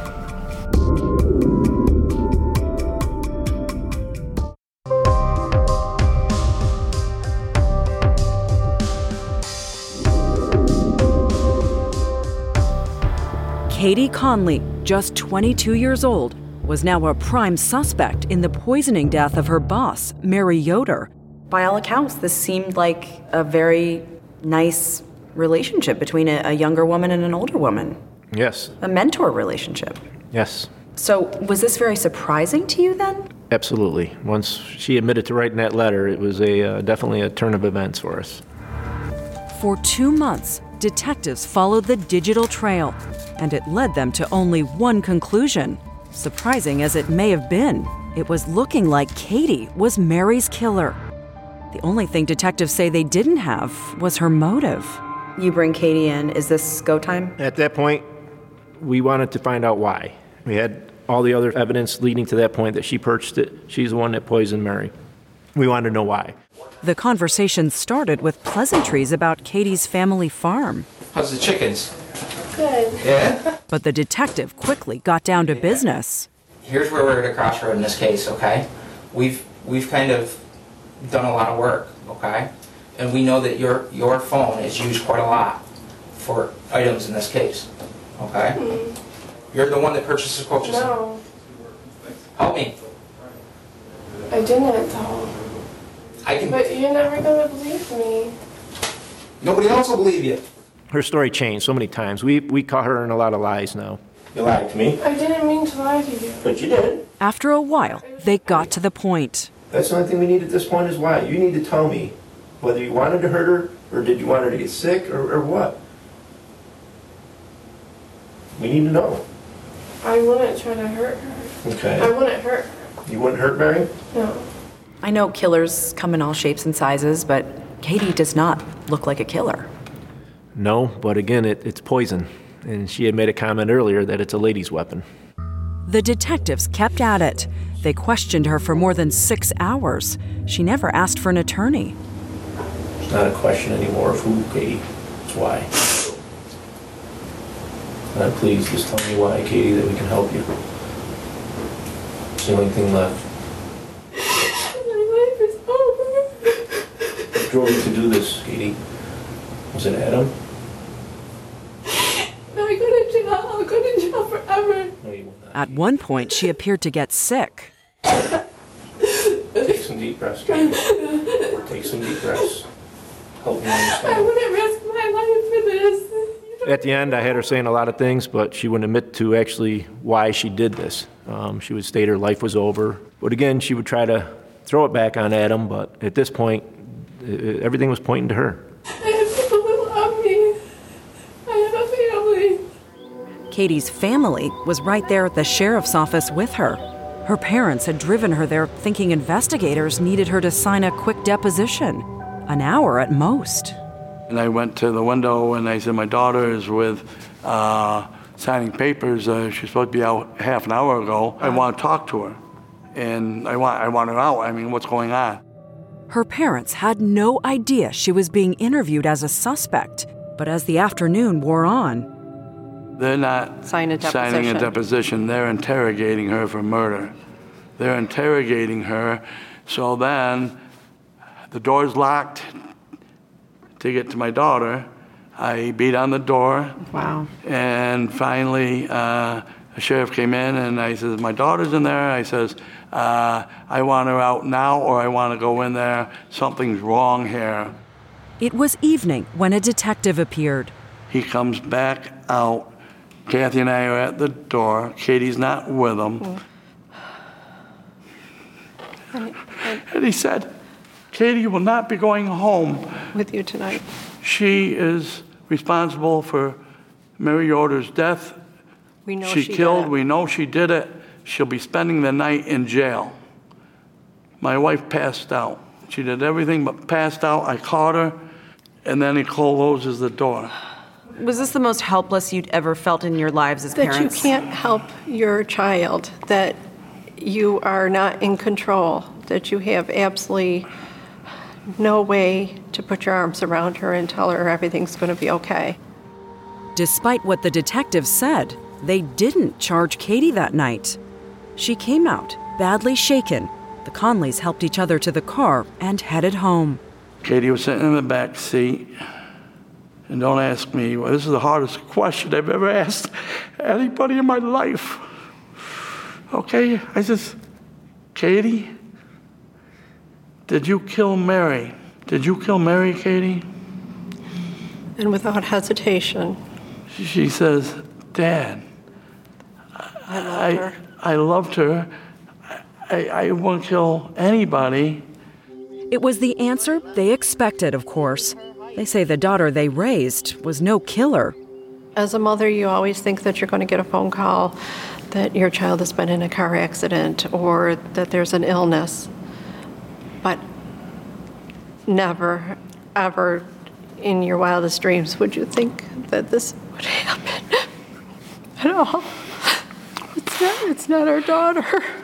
Katie Conley, just 22 years old, was now a prime suspect in the poisoning death of her boss, Mary Yoder. By all accounts, this seemed like a very nice relationship between a younger woman and an older woman. Yes. A mentor relationship. Yes. So was this very surprising to you then? Absolutely. Once she admitted to writing that letter, it was definitely a turn of events for us. For 2 months, detectives followed the digital trail, and it led them to only one conclusion. Surprising as it may have been, It was looking like Katie was Mary's killer. The only thing detectives say they didn't have was her motive. You bring Katie in. Is this go time? At that point, we wanted to find out why. We had all the other evidence leading to that point that she purchased it. She's the one that poisoned Mary. We wanted to know why. The conversation started with pleasantries about Katie's family farm. How's the chickens? Good. Yeah? But the detective quickly got down to business. Here's where we're at a crossroad in this case, okay? We've kind of done a lot of work, okay? And we know that your phone is used quite a lot for items in this case, okay? Mm-hmm. You're the one that purchased the colchicine. No, Help me. I didn't though. But you're never gonna believe me. Nobody else will believe you. Her story changed so many times. We caught her in a lot of lies now. You lied to me. I didn't mean to lie to you. But you did. After a while, they got to the point. That's the only thing we need at this point is why. You need to tell me whether you wanted to hurt her, or did you want her to get sick, or what. We need to know. I wouldn't try to hurt her. Okay. I wouldn't hurt her. You wouldn't hurt Mary? No. I know killers come in all shapes and sizes, but Katie does not look like a killer. No, but again, it's poison. And she had made a comment earlier that it's a lady's weapon. The detectives kept at it. They questioned her for more than 6 hours. She never asked for an attorney. It's not a question anymore of who, Katie. It's why. Please just tell me why, Katie, that we can help you. It's the only thing left. My life is over. What drove you to do this, Katie? Was it Adam? I go to jail. I'll go to jail forever. No, you will not. At one point, she appeared to get sick. Take some deep breaths, Katie. Take some deep breaths. Help me understand. I wouldn't risk my life for this. At the end, I had her saying a lot of things, but she wouldn't admit to actually why she did this. She would state her life was over. But again, she would try to throw it back on Adam, but at this point, everything was pointing to her. I have people who love me. I have a family. Katie's family was right there at the sheriff's office with her. Her parents had driven her there thinking investigators needed her to sign a quick deposition, an hour at most. And I went to the window and I said, my daughter is with signing papers. She's supposed to be out half an hour ago. I want to talk to her. And I want her out. I mean, what's going on? Her parents had no idea she was being interviewed as a suspect. But as the afternoon wore on, they're not signing a deposition. They're interrogating her for murder. They're interrogating her. So then the door's locked. To get to my daughter, I beat on the door. Wow. And finally, a sheriff came in and I said, my daughter's in there. I says, I want her out now or I want to go in there. Something's wrong here. it was evening when a detective appeared. He comes back out. Kathy and I are at the door. Katie's not with him. And he said, Katie will not be going home with you tonight. She is responsible for Mary Yoder's death. We know she she killed. did it. We know she did it. She'll be spending the night in jail. My wife passed out. She did everything but passed out. I caught her, and then he closes the door. Was this the most helpless you'd ever felt in your lives as parents? That you can't help your child, that you are not in control, that you have absolutely no way to put your arms around her and tell her everything's going to be okay. Despite what the detectives said, they didn't charge Katie that night. She came out, badly shaken. The Conleys helped each other to the car and headed home. Katie was sitting in the back seat. And don't ask me, well, this is the hardest question I've ever asked anybody in my life. Okay, I says, Katie, did you kill Mary? Did you kill Mary, Katie? And without hesitation. She says, Dad, I loved her. I won't kill anybody. It was the answer they expected, of course. They say the daughter they raised was no killer. As a mother, you always think that you're going to get a phone call that your child has been in a car accident or that there's an illness, but never, ever in your wildest dreams would you think that this would happen at all. It's not our daughter.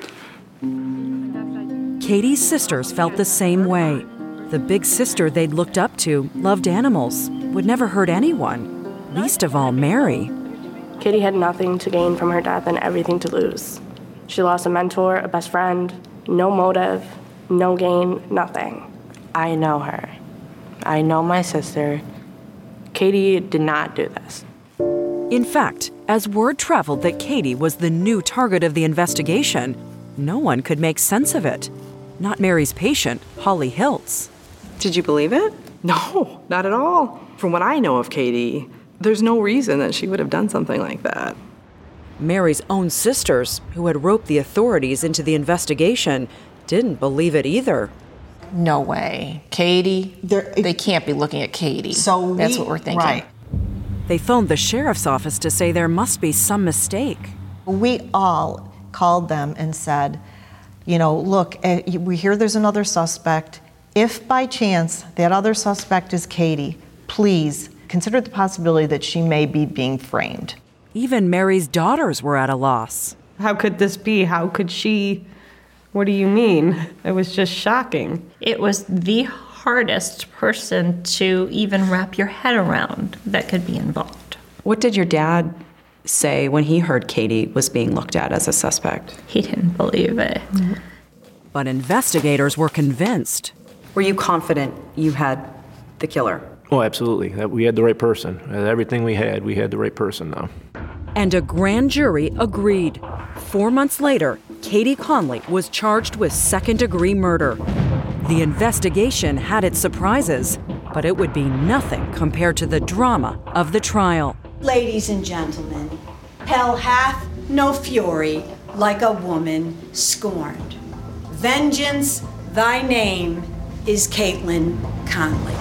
Katie's sisters felt the same way. The big sister they'd looked up to loved animals, would never hurt anyone, least of all Mary. Katie had nothing to gain from her death and everything to lose. She lost a mentor, a best friend, no motive, no gain, nothing. I know her. I know my sister. Katie did not do this. In fact, as word traveled that Katie was the new target of the investigation, no one could make sense of it. Not Mary's patient, Holly Hiltz. Did you believe it? No, not at all. From what I know of Katie, there's no reason that she would have done something like that. Mary's own sisters, who had roped the authorities into the investigation, didn't believe it either. No way. Katie? They can't be looking at Katie. So that's what we're thinking. Right. They phoned the sheriff's office to say there must be some mistake. We all called them and said, look, we hear there's another suspect. If by chance that other suspect is Katie, please consider the possibility that she may be being framed. Even Mary's daughters were at a loss. How could this be? How could she? What do you mean? It was just shocking. It was the hardest person to even wrap your head around that could be involved. What did your dad say when he heard Katie was being looked at as a suspect? He didn't believe it. But investigators were convinced. Were you confident you had the killer? Oh, absolutely. That we had the right person. Everything we had the right person now. And a grand jury agreed. 4 months later, Katie Conley was charged with second-degree murder. The investigation had its surprises, but it would be nothing compared to the drama of the trial. Ladies and gentlemen, hell hath no fury like a woman scorned. Vengeance, thy name is Caitlin Conley.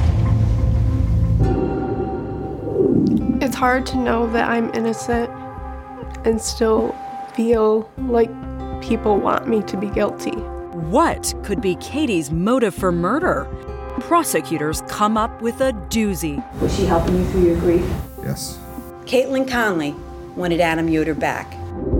It's hard to know that I'm innocent and still feel like people want me to be guilty. What could be Katie's motive for murder? Prosecutors come up with a doozy. Was she helping you through your grief? Yes. Caitlin Conley wanted Adam Yoder back.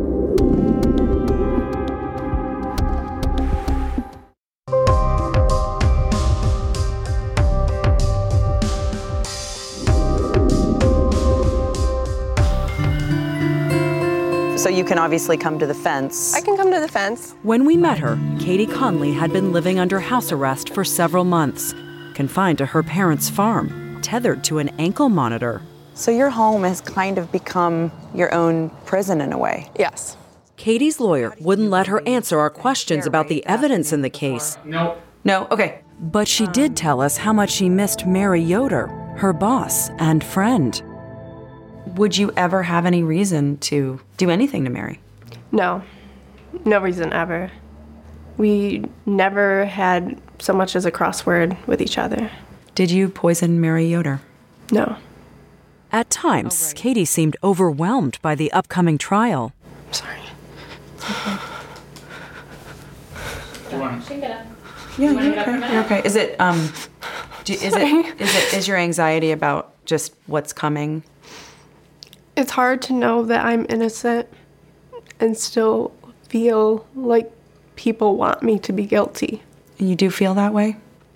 So you can obviously come to the fence. I can come to the fence. When we met her, Katie Conley had been living under house arrest for several months, confined to her parents' farm, tethered to an ankle monitor. So your home has kind of become your own prison in a way. Yes. Katie's lawyer wouldn't let her answer our questions about the evidence in the case. No, okay. But she did tell us how much she missed Mary Yoder, her boss and friend. Would you ever have any reason to do anything to Mary? No. No reason ever. We never had so much as a crossword with each other. Did you poison Mary Yoder? No. At times, Katie seemed overwhelmed by the upcoming trial. I'm sorry. Yeah, you're okay. You're okay. Is it is your anxiety about just what's coming? It's hard to know that I'm innocent and still feel like people want me to be guilty. You do feel that way?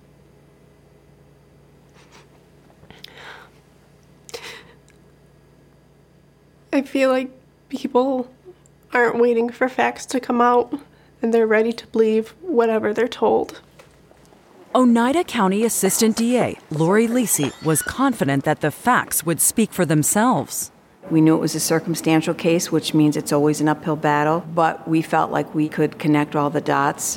I feel like people aren't waiting for facts to come out and they're ready to believe whatever they're told. Oneida County Assistant DA Lori Lisi was confident that the facts would speak for themselves. We knew it was a circumstantial case, which means it's always an uphill battle, but we felt like we could connect all the dots.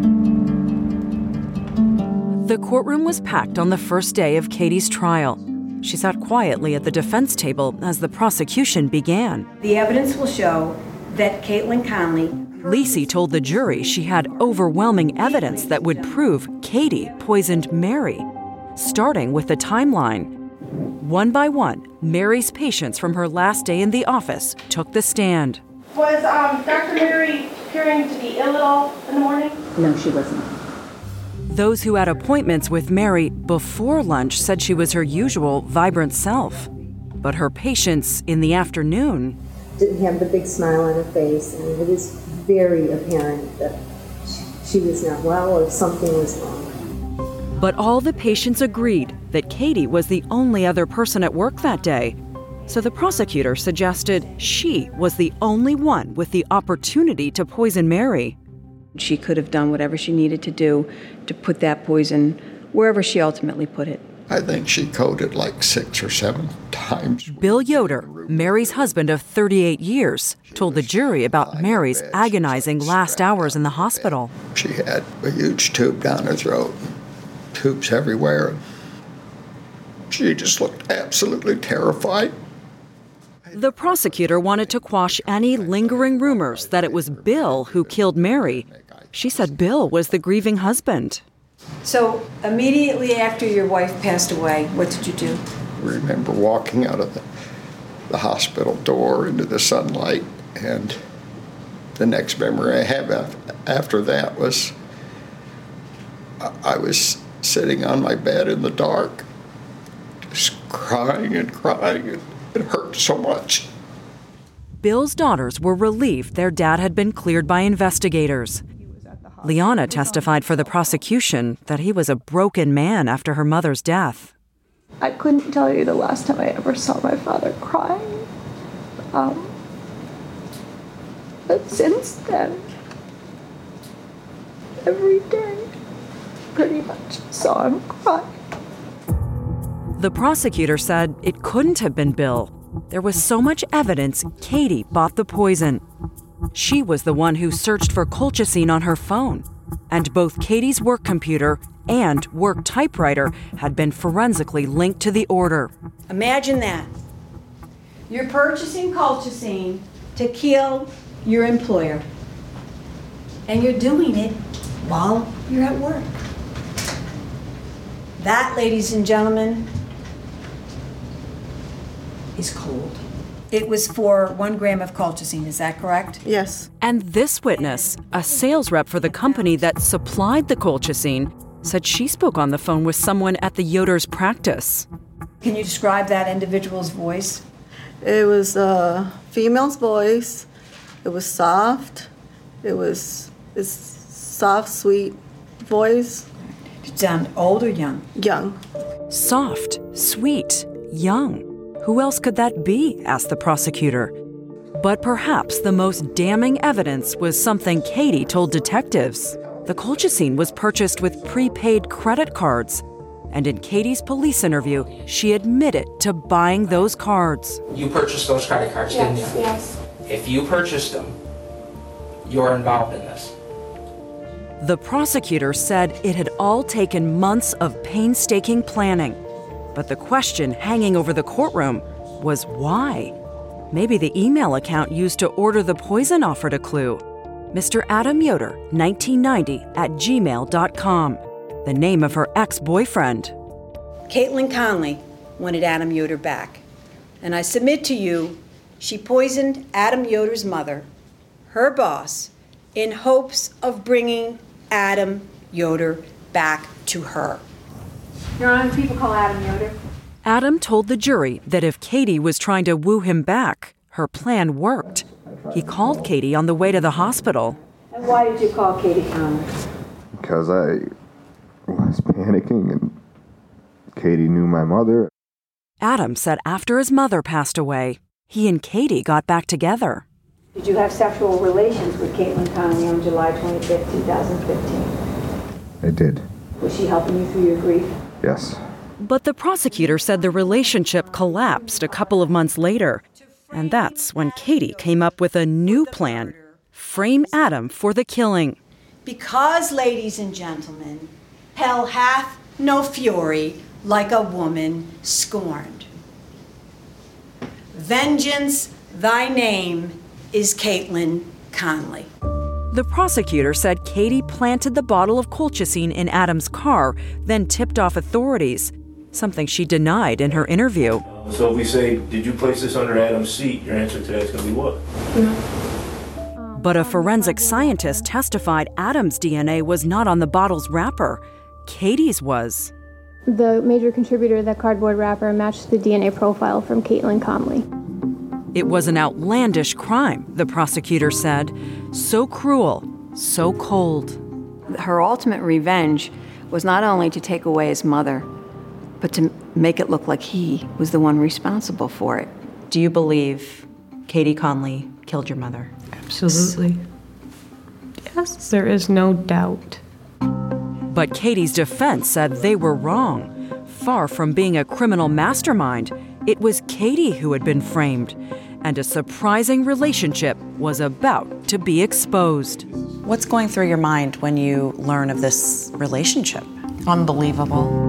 The courtroom was packed on the first day of Katie's trial. She sat quietly at the defense table as the prosecution began. The evidence will show that Caitlin Conley... Lisi told the jury she had overwhelming evidence that would prove Katie poisoned Mary, starting with the timeline. One by one, Mary's patients from her last day in the office took the stand. Was Dr. Mary appearing to be ill at all in the morning? No, she wasn't. Those who had appointments with Mary before lunch said she was her usual vibrant self. But her patients in the afternoon didn't have the big smile on her face, and it was very apparent that she was not well or something was wrong. But all the patients agreed that Katie was the only other person at work that day. So the prosecutor suggested she was the only one with the opportunity to poison Mary. She could have done whatever she needed to do to put that poison wherever she ultimately put it. I think she coded like 6 or 7 times. Bill Yoder, Mary's husband of 38 years, told the jury about Mary's agonizing last hours in the hospital. She had a huge tube down her throat, tubes everywhere. She just looked absolutely terrified. The prosecutor wanted to quash any lingering rumors that it was Bill who killed Mary. She said Bill was the grieving husband. So immediately after your wife passed away, what did you do? I remember walking out of the hospital door into the sunlight, and the next memory I have after that was I was sitting on my bed in the dark, just crying and crying. It hurt so much. Bill's daughters were relieved their dad had been cleared by investigators. Liana testified for the prosecution that he was a broken man after her mother's death. I couldn't tell you the last time I ever saw my father crying. But since then, every day, pretty much saw him cry. The prosecutor said it couldn't have been Bill. There was so much evidence Katie bought the poison. She was the one who searched for colchicine on her phone, and both Katie's work computer and work typewriter had been forensically linked to the order. Imagine that. You're purchasing colchicine to kill your employer, and you're doing it while you're at work. That, ladies and gentlemen, is cold. It was for 1 gram of colchicine, is that correct? Yes. And this witness, a sales rep for the company that supplied the colchicine, said she spoke on the phone with someone at the Yoder's practice. Can you describe that individual's voice? It was a female's voice. It was soft. It was this soft, sweet voice. Did it sound old or young? Young. Soft, sweet, young. Who else could that be? Asked the prosecutor. But perhaps the most damning evidence was something Katie told detectives. The colchicine was purchased with prepaid credit cards. And in Katie's police interview, she admitted to buying those cards. You purchased those credit cards, didn't you? Yes. If you purchased them, you're involved in this. The prosecutor said it had all taken months of painstaking planning. But the question hanging over the courtroom was why? Maybe the email account used to order the poison offered a clue. Mr. Adam Yoder, 1990 @gmail.com, the name of her ex-boyfriend. Caitlin Conley wanted Adam Yoder back. And I submit to you, she poisoned Adam Yoder's mother, her boss, in hopes of bringing Adam Yoder back to her. Your Honor, people call Adam Yoder. Adam told the jury that if Katie was trying to woo him back, her plan worked. He called Katie on the way to the hospital. And why did you call Katie Conley? Because I was panicking and Katie knew my mother. Adam said after his mother passed away, he and Katie got back together. Did you have sexual relations with Caitlin Conley on July 25, 2015? I did. Was she helping you through your grief? Yes. But the prosecutor said the relationship collapsed a couple of months later. And that's when Katie came up with a new plan: frame Adam for the killing. Because, ladies and gentlemen, hell hath no fury like a woman scorned. Vengeance, thy name is Caitlin Conley. The prosecutor said Katie planted the bottle of colchicine in Adam's car, then tipped off authorities, something she denied in her interview. So if we say, did you place this under Adam's seat, your answer to that is going to be what? No. But a forensic scientist testified Adam's DNA was not on the bottle's wrapper. Katie's was. The major contributor to that cardboard wrapper matched the DNA profile from Caitlin Conley. It was an outlandish crime, the prosecutor said. So cruel, so cold. Her ultimate revenge was not only to take away his mother, but to make it look like he was the one responsible for it. Do you believe Katie Conley killed your mother? Absolutely. Yes, there is no doubt. But Katie's defense said they were wrong. Far from being a criminal mastermind, it was Katie who had been framed, and a surprising relationship was about to be exposed. What's going through your mind when you learn of this relationship? Unbelievable.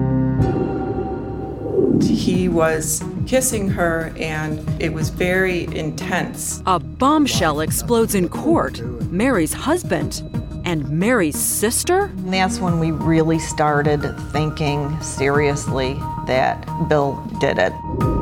He was kissing her, and it was very intense. A bombshell explodes in court. Mary's husband and Mary's sister? And that's when we really started thinking seriously that Bill did it.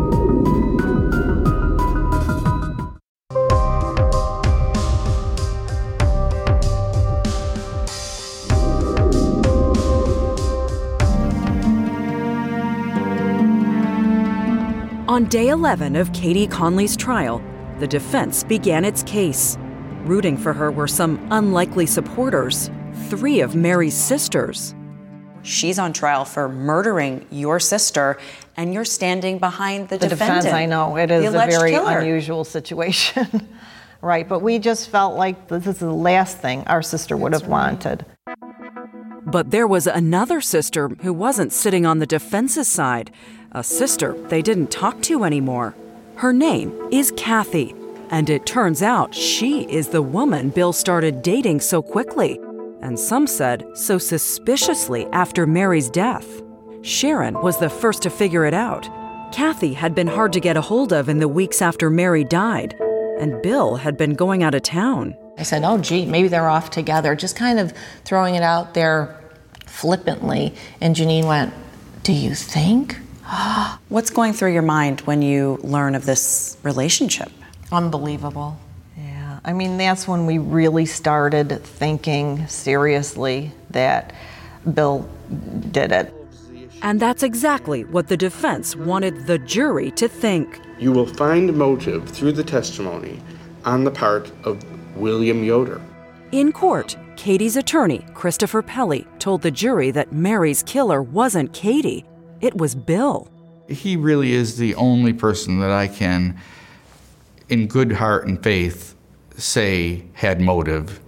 On day 11 of Katie Conley's trial, the defense began its case. Rooting for her were some unlikely supporters, 3 of Mary's sisters. She's on trial for murdering your sister, and you're standing behind the defendant. Defense, I know. It is the a alleged very killer. unusual situation. Right, but we just felt like this is the last thing our sister would have wanted. But there was another sister who wasn't sitting on the defense's side, a sister they didn't talk to anymore. Her name is Kathy, and it turns out she is the woman Bill started dating so quickly, and some said so suspiciously after Mary's death. Sharon was the first to figure it out. Kathy had been hard to get a hold of in the weeks after Mary died, and Bill had been going out of town. I said, oh, gee, maybe they're off together, just kind of throwing it out there flippantly. And Janine went, do you think? What's going through your mind when you learn of this relationship? Unbelievable. Yeah, I mean, that's when we really started thinking seriously that Bill did it. And that's exactly what the defense wanted the jury to think. You will find motive through the testimony on the part of William Yoder. In court, Katie's attorney, Christopher Pelly, told the jury that Mary's killer wasn't Katie, it was Bill. He really is the only person that I can, in good heart and faith, say had motive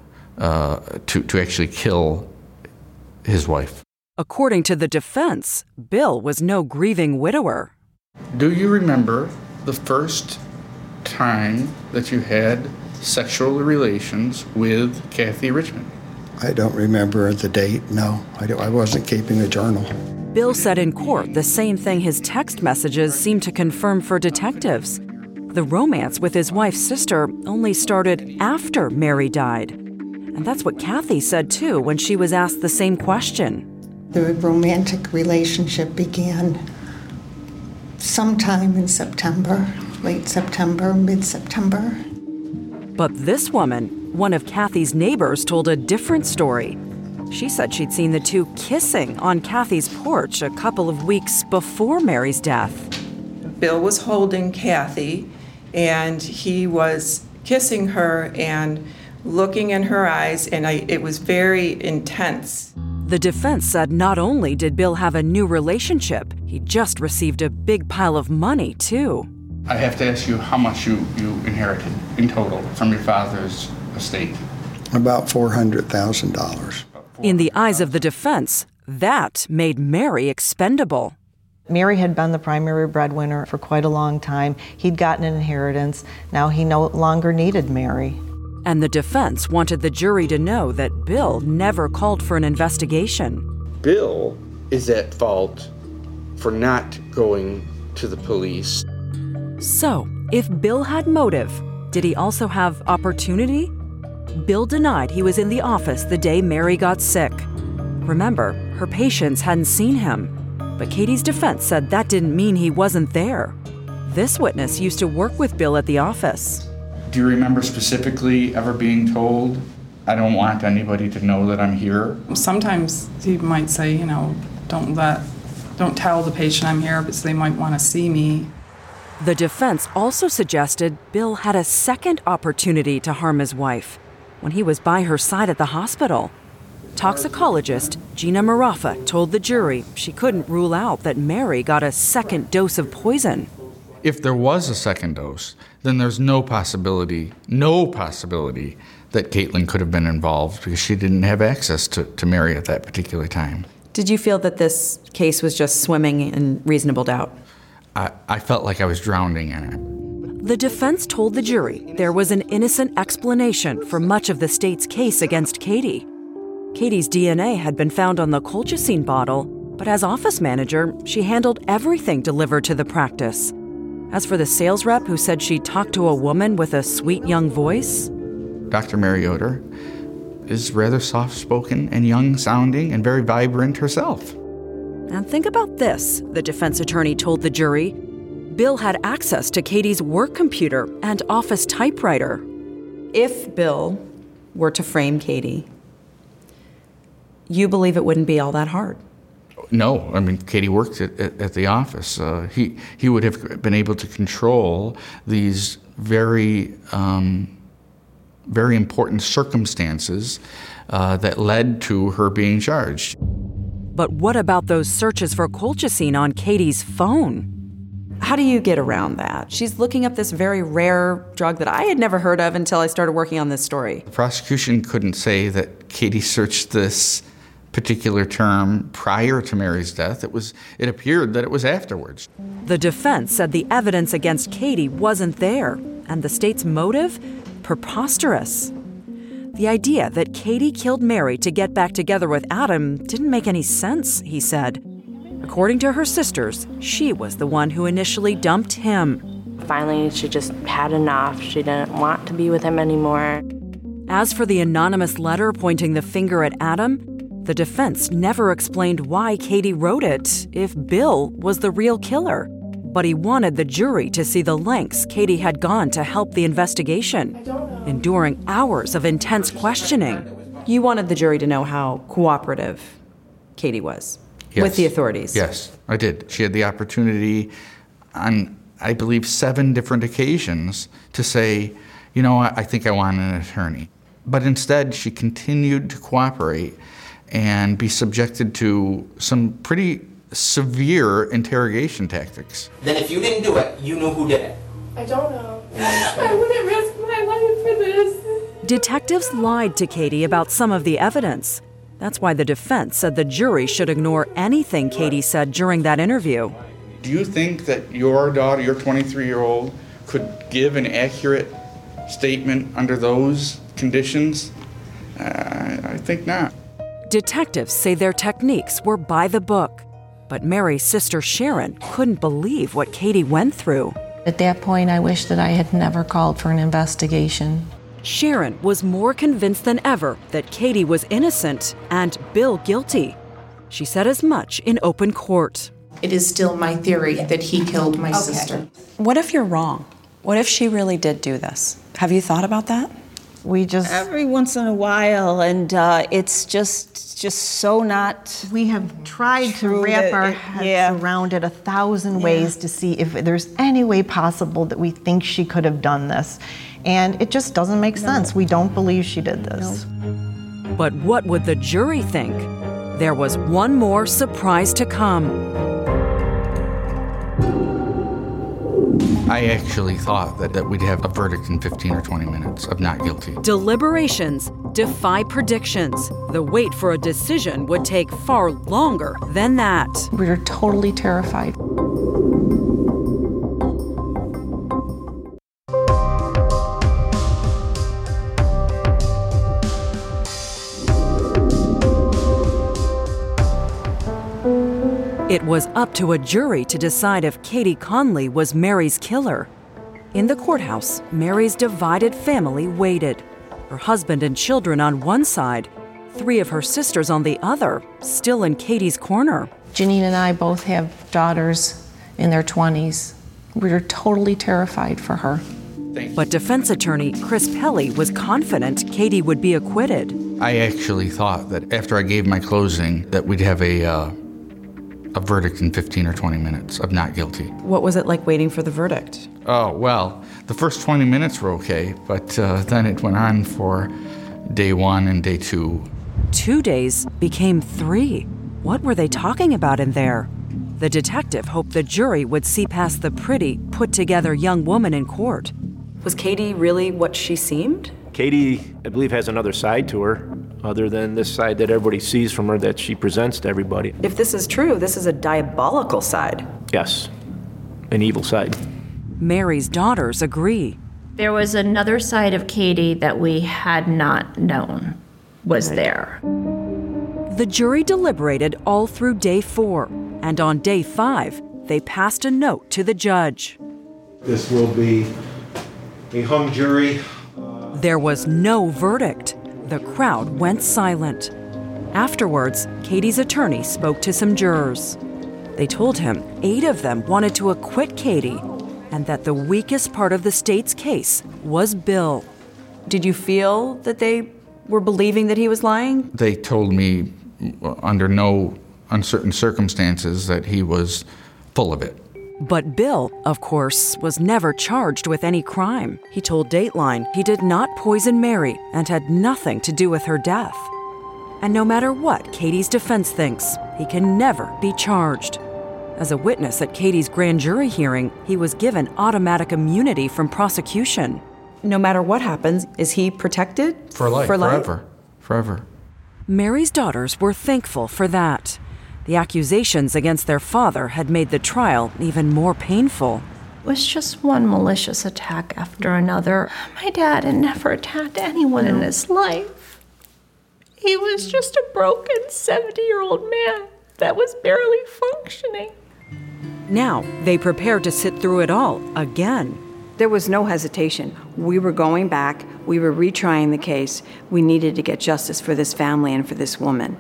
to actually kill his wife. According to the defense, Bill was no grieving widower. Do you remember the first time that you had sexual relations with Kathy Richmond? I don't remember the date, no. I wasn't keeping a journal. Bill said in court the same thing his text messages seemed to confirm for detectives. The romance with his wife's sister only started after Mary died. And that's what Kathy said too when she was asked the same question. The romantic relationship began sometime in September, late September, mid-September. But this woman, one of Kathy's neighbors, told a different story. She said she'd seen the two kissing on Kathy's porch a couple of weeks before Mary's death. Bill was holding Kathy, and he was kissing her and looking in her eyes, and it was very intense. The defense said not only did Bill have a new relationship, he just received a big pile of money, too. I have to ask you how much you inherited in total from your father's estate. About $400,000. In the eyes of the defense, that made Mary expendable. Mary had been the primary breadwinner for quite a long time. He'd gotten an inheritance. Now he no longer needed Mary. And the defense wanted the jury to know that Bill never called for an investigation. Bill is at fault for not going to the police. So, if Bill had motive, did he also have opportunity? Bill denied he was in the office the day Mary got sick. Remember, her patients hadn't seen him. But Katie's defense said that didn't mean he wasn't there. This witness used to work with Bill at the office. Do you remember specifically ever being told, I don't want anybody to know that I'm here? Sometimes he might say, don't tell the patient I'm here because they might want to see me. The defense also suggested Bill had a second opportunity to harm his wife when he was by her side at the hospital. Toxicologist Gina Marafa told the jury she couldn't rule out that Mary got a second dose of poison. If there was a second dose, then there's no possibility that Caitlin could have been involved because she didn't have access to Mary at that particular time. Did you feel that this case was just swimming in reasonable doubt? I felt like I was drowning in it. The defense told the jury there was an innocent explanation for much of the state's case against Katie. Katie's DNA had been found on the colchicine bottle, but as office manager, she handled everything delivered to the practice. As for the sales rep who said she talked to a woman with a sweet young voice, Dr. Mary Yoder is rather soft-spoken and young-sounding and very vibrant herself. And think about this, the defense attorney told the jury. Bill had access to Katie's work computer and office typewriter. If Bill were to frame Katie, you believe it wouldn't be all that hard? No, I mean, Katie worked at the office. He would have been able to control these very important circumstances that led to her being charged. But what about those searches for colchicine on Katie's phone? How do you get around that? She's looking up this very rare drug that I had never heard of until I started working on this story. The prosecution couldn't say that Katie searched this particular term prior to Mary's death. It appeared that it was afterwards. The defense said the evidence against Katie wasn't there, and the state's motive? Preposterous. The idea that Katie killed Mary to get back together with Adam didn't make any sense, he said. According to her sisters, she was the one who initially dumped him. Finally, she just had enough. She didn't want to be with him anymore. As for the anonymous letter pointing the finger at Adam, the defense never explained why Katie wrote it if Bill was the real killer. But he wanted the jury to see the lengths Katie had gone to help the investigation, enduring hours of intense questioning. You wanted the jury to know how cooperative Katie was with the authorities. Yes, I did. She had the opportunity on, I believe, 7 different occasions to say, I think I want an attorney. But instead, she continued to cooperate and be subjected to some pretty severe interrogation tactics. Then if you didn't do it, you knew who did it. I don't know. I wouldn't risk my life for this. Detectives lied to Katie about some of the evidence. That's why the defense said the jury should ignore anything Katie said during that interview. Do you think that your daughter, your 23-year-old, could give an accurate statement under those conditions? I think not. Detectives say their techniques were by the book, but Mary's sister Sharon couldn't believe what Katie went through. At that point, I wish that I had never called for an investigation. Sharon was more convinced than ever that Katie was innocent and Bill guilty. She said as much in open court. It is still my theory that he killed my sister. What if you're wrong? What if she really did do this? Have you thought about that? We just... Every once in a while, and it's just so not... We have tried to wrap our heads around it 1,000 ways to see if there's any way possible that we think she could have done this. And it just doesn't make sense. We don't believe she did this. But what would the jury think? There was one more surprise to come. I actually thought that we'd have a verdict in 15 or 20 minutes of not guilty. Deliberations defy predictions. The wait for a decision would take far longer than that. We were totally terrified. It was up to a jury to decide if Katie Conley was Mary's killer. In the courthouse, Mary's divided family waited. Her husband and children on one side, 3 of her sisters on the other, still in Katie's corner. Janine and I both have daughters in their 20s. We were totally terrified for her. But defense attorney Chris Pelly was confident Katie would be acquitted. I actually thought that after I gave my closing that we'd have a verdict in 15 or 20 minutes of not guilty. What was it like waiting for the verdict? Oh, well, the first 20 minutes were okay, but then it went on for day 1 and day 2. 2 days became 3. What were they talking about in there? The detective hoped the jury would see past the pretty, put-together young woman in court. Was Katie really what she seemed? Katie, I believe, has another side to her, other than this side that everybody sees from her that she presents to everybody. If this is true, this is a diabolical side. Yes, an evil side. Mary's daughters agree. There was another side of Katie that we had not known was there. The jury deliberated all through day 4, and on day 5, they passed a note to the judge. This will be a hung jury. There was no verdict. The crowd went silent. Afterwards, Katie's attorney spoke to some jurors. They told him 8 of them wanted to acquit Katie, and that the weakest part of the state's case was Bill. Did you feel that they were believing that he was lying? They told me under no uncertain circumstances that he was full of it. But Bill, of course, was never charged with any crime. He told Dateline he did not poison Mary and had nothing to do with her death. And no matter what Katie's defense thinks, he can never be charged. As a witness at Katie's grand jury hearing, he was given automatic immunity from prosecution. No matter what happens, is he protected? For life, forever. Mary's daughters were thankful for that. The accusations against their father had made the trial even more painful. It was just one malicious attack after another. My dad had never attacked anyone in his life. He was just a broken 70-year-old man that was barely functioning. Now, they prepared to sit through it all again. There was no hesitation. We were going back. We were retrying the case. We needed to get justice for this family and for this woman.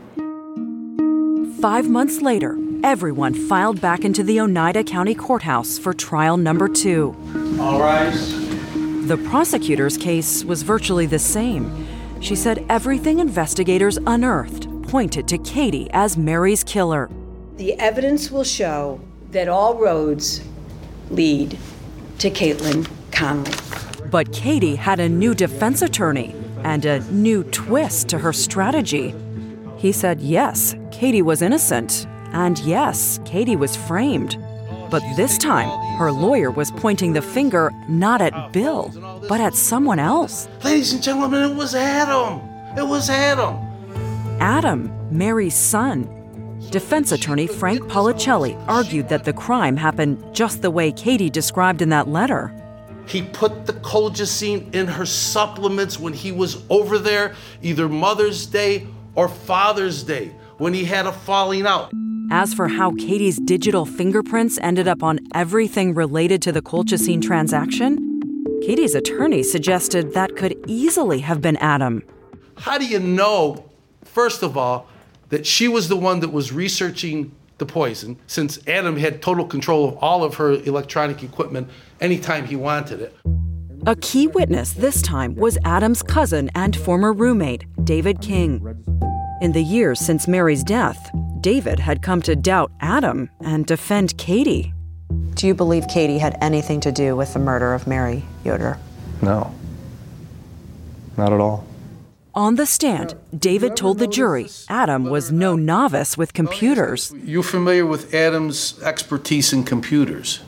5 months later, everyone filed back into the Oneida County Courthouse for trial number 2. All rise. The prosecutor's case was virtually the same. She said everything investigators unearthed pointed to Katie as Mary's killer. The evidence will show that all roads lead to Caitlin Conley. But Katie had a new defense attorney and a new twist to her strategy. He said yes, Katie was innocent, and yes, Katie was framed. But this time, her lawyer was pointing the finger not at Bill, but at someone else. Ladies and gentlemen, it was Adam. It was Adam. Adam, Mary's son. Defense attorney Frank Policelli argued that the crime happened just the way Katie described in that letter. He put the colchicine in her supplements when he was over there, either Mother's Day or Father's Day, when he had a falling out. As for how Katie's digital fingerprints ended up on everything related to the colchicine transaction, Katie's attorney suggested that could easily have been Adam. How do you know, first of all, that she was the one that was researching the poison, since Adam had total control of all of her electronic equipment anytime he wanted it? A key witness this time was Adam's cousin and former roommate, David King. In the years since Mary's death, David had come to doubt Adam and defend Katie. Do you believe Katie had anything to do with the murder of Mary Yoder? No, not at all. On the stand, David told the jury Adam was no novice with computers. You familiar with Adam's expertise in computers?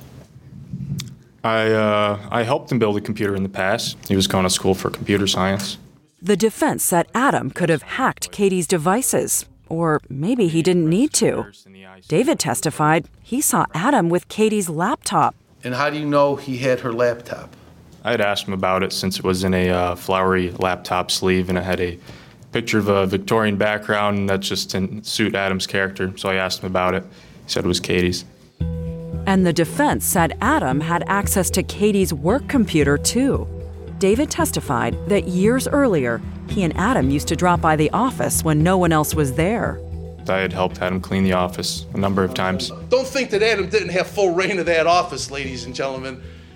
I helped him build a computer in the past. He was going to school for computer science. The defense said Adam could have hacked Katie's devices, or maybe he didn't need to. David testified he saw Adam with Katie's laptop. And how do you know he had her laptop? I had asked him about it since it was in a flowery laptop sleeve and it had a picture of a Victorian background, and that just didn't suit Adam's character, so I asked him about it. He said it was Katie's. And the defense said Adam had access to Katie's work computer, too. David testified that years earlier, he and Adam used to drop by the office when no one else was there. I had helped Adam clean the office a number of times. Don't think that Adam didn't have full reign of that office, ladies and gentlemen.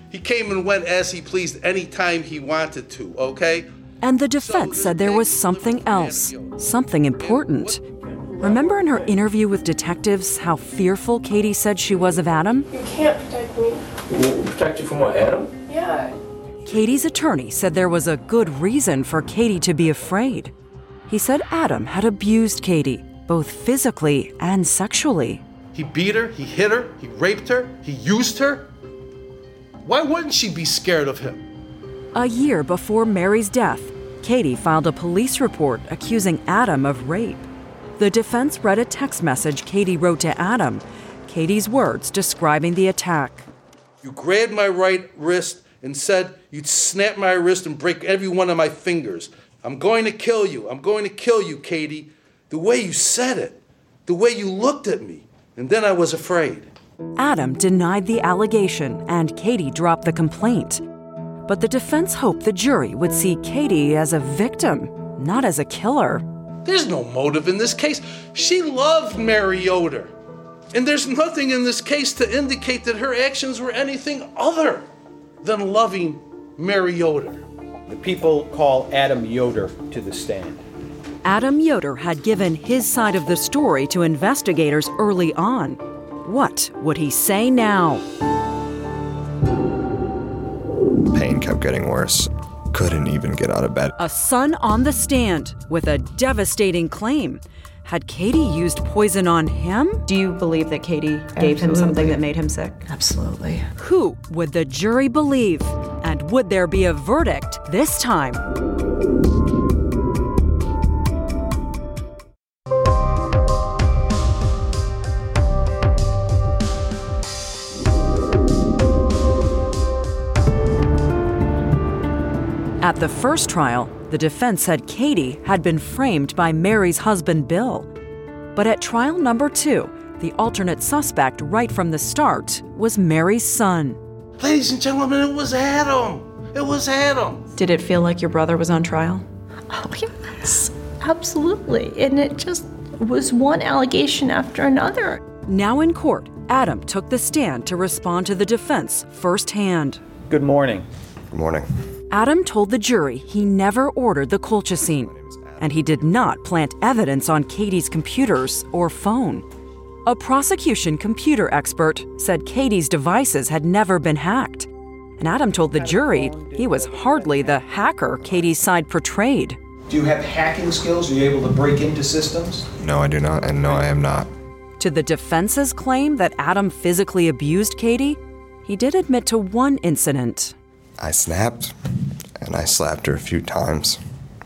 He came and went as he pleased anytime he wanted to, okay? And the defense said there was something else, something important. Remember in her interview with detectives how fearful Katie said she was of Adam? You can't protect me. Protect you from what, Adam? Yeah. Katie's attorney said there was a good reason for Katie to be afraid. He said Adam had abused Katie, both physically and sexually. He beat her, he hit her, he raped her, he used her. Why wouldn't she be scared of him? A year before Mary's death, Katie filed a police report accusing Adam of rape. The defense read a text message Katie wrote to Adam, Katie's words describing the attack. You grabbed my right wrist and said you'd snap my wrist and break every one of my fingers. I'm going to kill you. I'm going to kill you, Katie. The way you said it, the way you looked at me, and then I was afraid. Adam denied the allegation and Katie dropped the complaint. But the defense hoped the jury would see Katie as a victim, not as a killer. There's no motive in this case. She loved Mary Yoder. And there's nothing in this case to indicate that her actions were anything other than loving Mary Yoder. The people call Adam Yoder to the stand. Adam Yoder had given his side of the story to investigators early on. What would he say now? Pain kept getting worse. Couldn't even get out of bed. A son on the stand with a devastating claim. Had Katie used poison on him? Do you believe that Katie gave him something that made him sick? Absolutely. Who would the jury believe? And would there be a verdict this time? At the first trial, the defense said Katie had been framed by Mary's husband, Bill. But at trial number 2, the alternate suspect right from the start was Mary's son. Ladies and gentlemen, it was Adam. It was Adam. Did it feel like your brother was on trial? Oh, yes, absolutely. And it just was one allegation after another. Now in court, Adam took the stand to respond to the defense firsthand. Good morning. Good morning. Adam told the jury he never ordered the colchicine, and he did not plant evidence on Katie's computers or phone. A prosecution computer expert said Katie's devices had never been hacked, and Adam told the jury he was hardly the hacker Katie's side portrayed. Do you have hacking skills? Are you able to break into systems? No, I do not, and no, I am not. To the defense's claim that Adam physically abused Katie, he did admit to one incident. I snapped, and I slapped her a few times.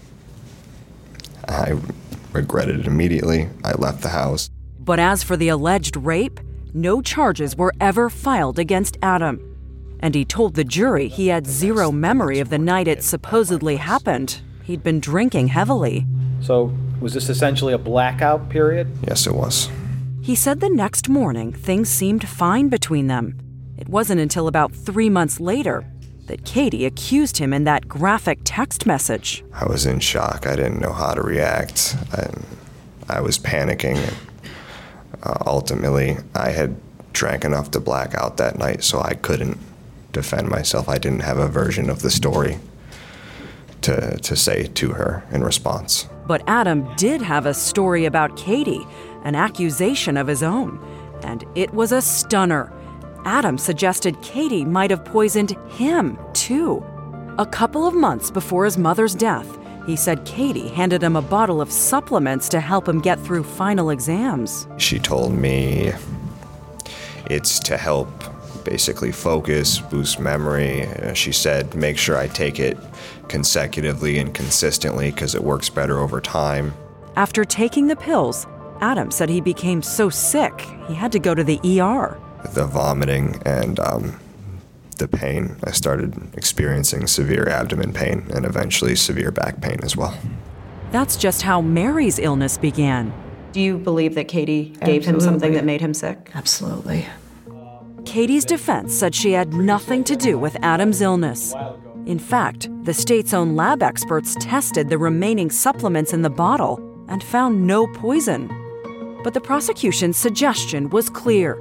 I regretted it immediately. I left the house. But as for the alleged rape, no charges were ever filed against Adam. And he told the jury he had zero memory of the night it supposedly happened. He'd been drinking heavily. So, was this essentially a blackout period? Yes, it was. He said the next morning things seemed fine between them. It wasn't until about 3 months later that Katie accused him in that graphic text message. I was in shock. I didn't know how to react. I was panicking. Ultimately, I had drank enough to black out that night, so I couldn't defend myself. I didn't have a version of the story to say to her in response. But Adam did have a story about Katie, an accusation of his own, and it was a stunner. Adam suggested Katie might have poisoned him, too. A couple of months before his mother's death, he said Katie handed him a bottle of supplements to help him get through final exams. She told me it's to help basically focus, boost memory. She said, make sure I take it consecutively and consistently because it works better over time. After taking the pills, Adam said he became so sick he had to go to the ER. The vomiting and the pain, I started experiencing severe abdomen pain and eventually severe back pain as well. That's just how Mary's illness began. Do you believe that Katie gave him something that made him sick? Absolutely. Katie's defense said she had nothing to do with Adam's illness. In fact, the state's own lab experts tested the remaining supplements in the bottle and found no poison. But the prosecution's suggestion was clear.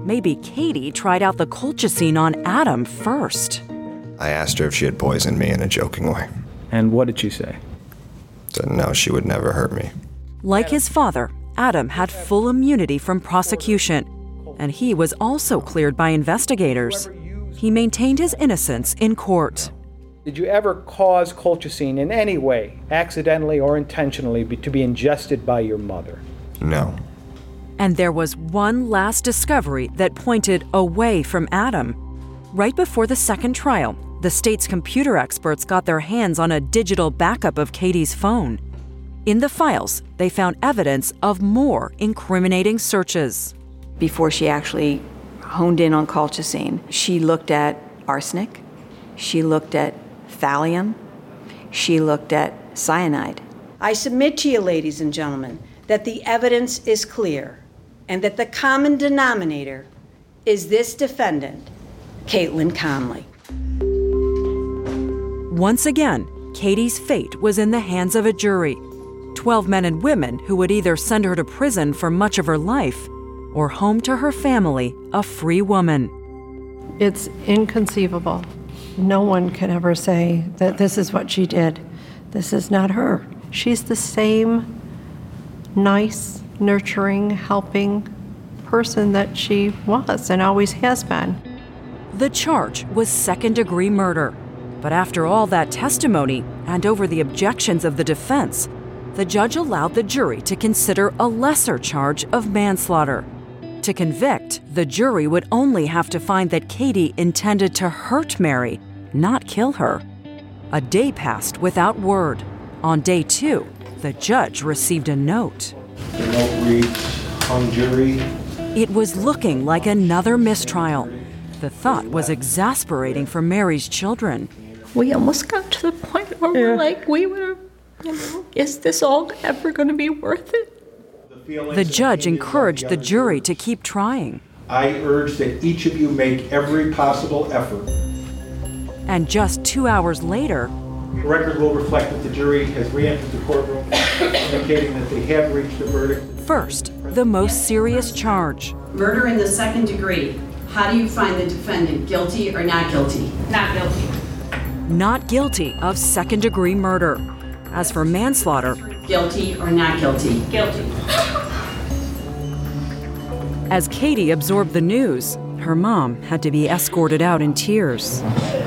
maybe Katie tried out the colchicine on Adam first. I asked her if she had poisoned me in a joking way. And what did she say? Said no, she would never hurt me. Like his father, Adam had full immunity from prosecution, and he was also cleared by investigators. He maintained his innocence in court. Did you ever cause colchicine in any way, accidentally or intentionally, to be ingested by your mother? No. And there was one last discovery that pointed away from Adam. Right before the second trial, the state's computer experts got their hands on a digital backup of Katie's phone. In the files, they found evidence of more incriminating searches. Before she actually honed in on colchicine, she looked at arsenic, she looked at thallium, she looked at cyanide. I submit to you, ladies and gentlemen, that the evidence is clear and that the common denominator is this defendant, Caitlin Conley. Once again, Katie's fate was in the hands of a jury. 12 men and women who would either send her to prison for much of her life or home to her family, a free woman. It's inconceivable. No one can ever say that this is what she did. This is not her. She's the same nice, nurturing, helping person that she was and always has been. The charge was second-degree murder. But after all that testimony and over the objections of the defense, the judge allowed the jury to consider a lesser charge of manslaughter. To convict, the jury would only have to find that Katie intended to hurt Mary, not kill her. A day passed without word. On day 2, the judge received a note. The note reads, hung jury. It was looking like another mistrial. The thought was exasperating for Mary's children. We almost got to the point where we're like, is this all ever going to be worth it? The judge encouraged the jury to keep trying. I urge that each of you make every possible effort. And just 2 hours later, The record will reflect that the jury has re-entered the courtroom, indicating that they have reached a verdict. First, the most serious charge. Murder in the second degree. How do you find the defendant guilty or not guilty? Not guilty. Not guilty of second-degree murder. As for manslaughter, Guilty or not guilty? Guilty. as Katie absorbed the news, her mom had to be escorted out in tears.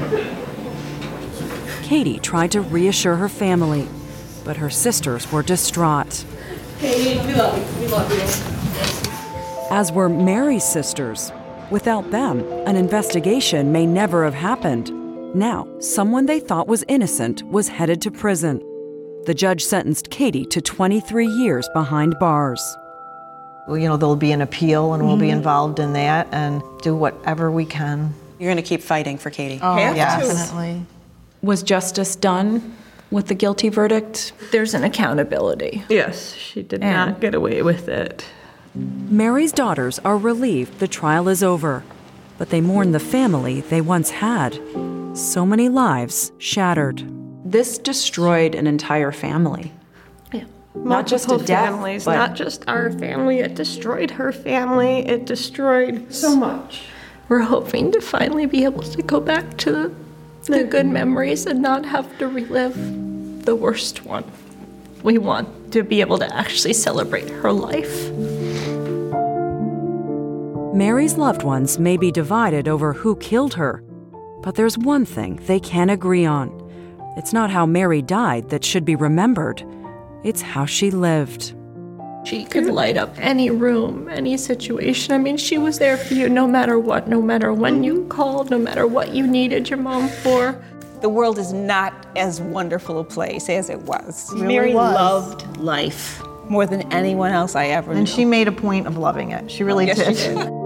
Katie tried to reassure her family, but her sisters were distraught. Katie, we love you. We love you. As were Mary's sisters. Without them, an investigation may never have happened. Now, someone they thought was innocent was headed to prison. The judge sentenced Katie to 23 years behind bars. You know, there'll be an appeal and we'll be involved in that and do whatever we can. You're going to keep fighting for Katie. Oh, Have to. definitely. Was justice done with the guilty verdict? There's an accountability. Yes, she did not get away with it. Mary's daughters are relieved the trial is over, but they mourn the family they once had. So many lives shattered. This destroyed an entire family. Not just a Multiple death, families, but not just our family. It destroyed her family. It destroyed so much. We're hoping to finally be able to go back to the good memories and not have to relive the worst one. We want to be able to actually celebrate her life. Mary's loved ones may be divided over who killed her, but there's one thing they can agree on. It's not how Mary died that should be remembered. It's how she lived. She could light up any room, any situation. I mean, she was there for you no matter what, no matter when you called, no matter what you needed your mom for. The world is not as wonderful a place as it was. It really Mary was. loved life more than anyone else I ever knew. And she made a point of loving it. She really Yes, did. she did.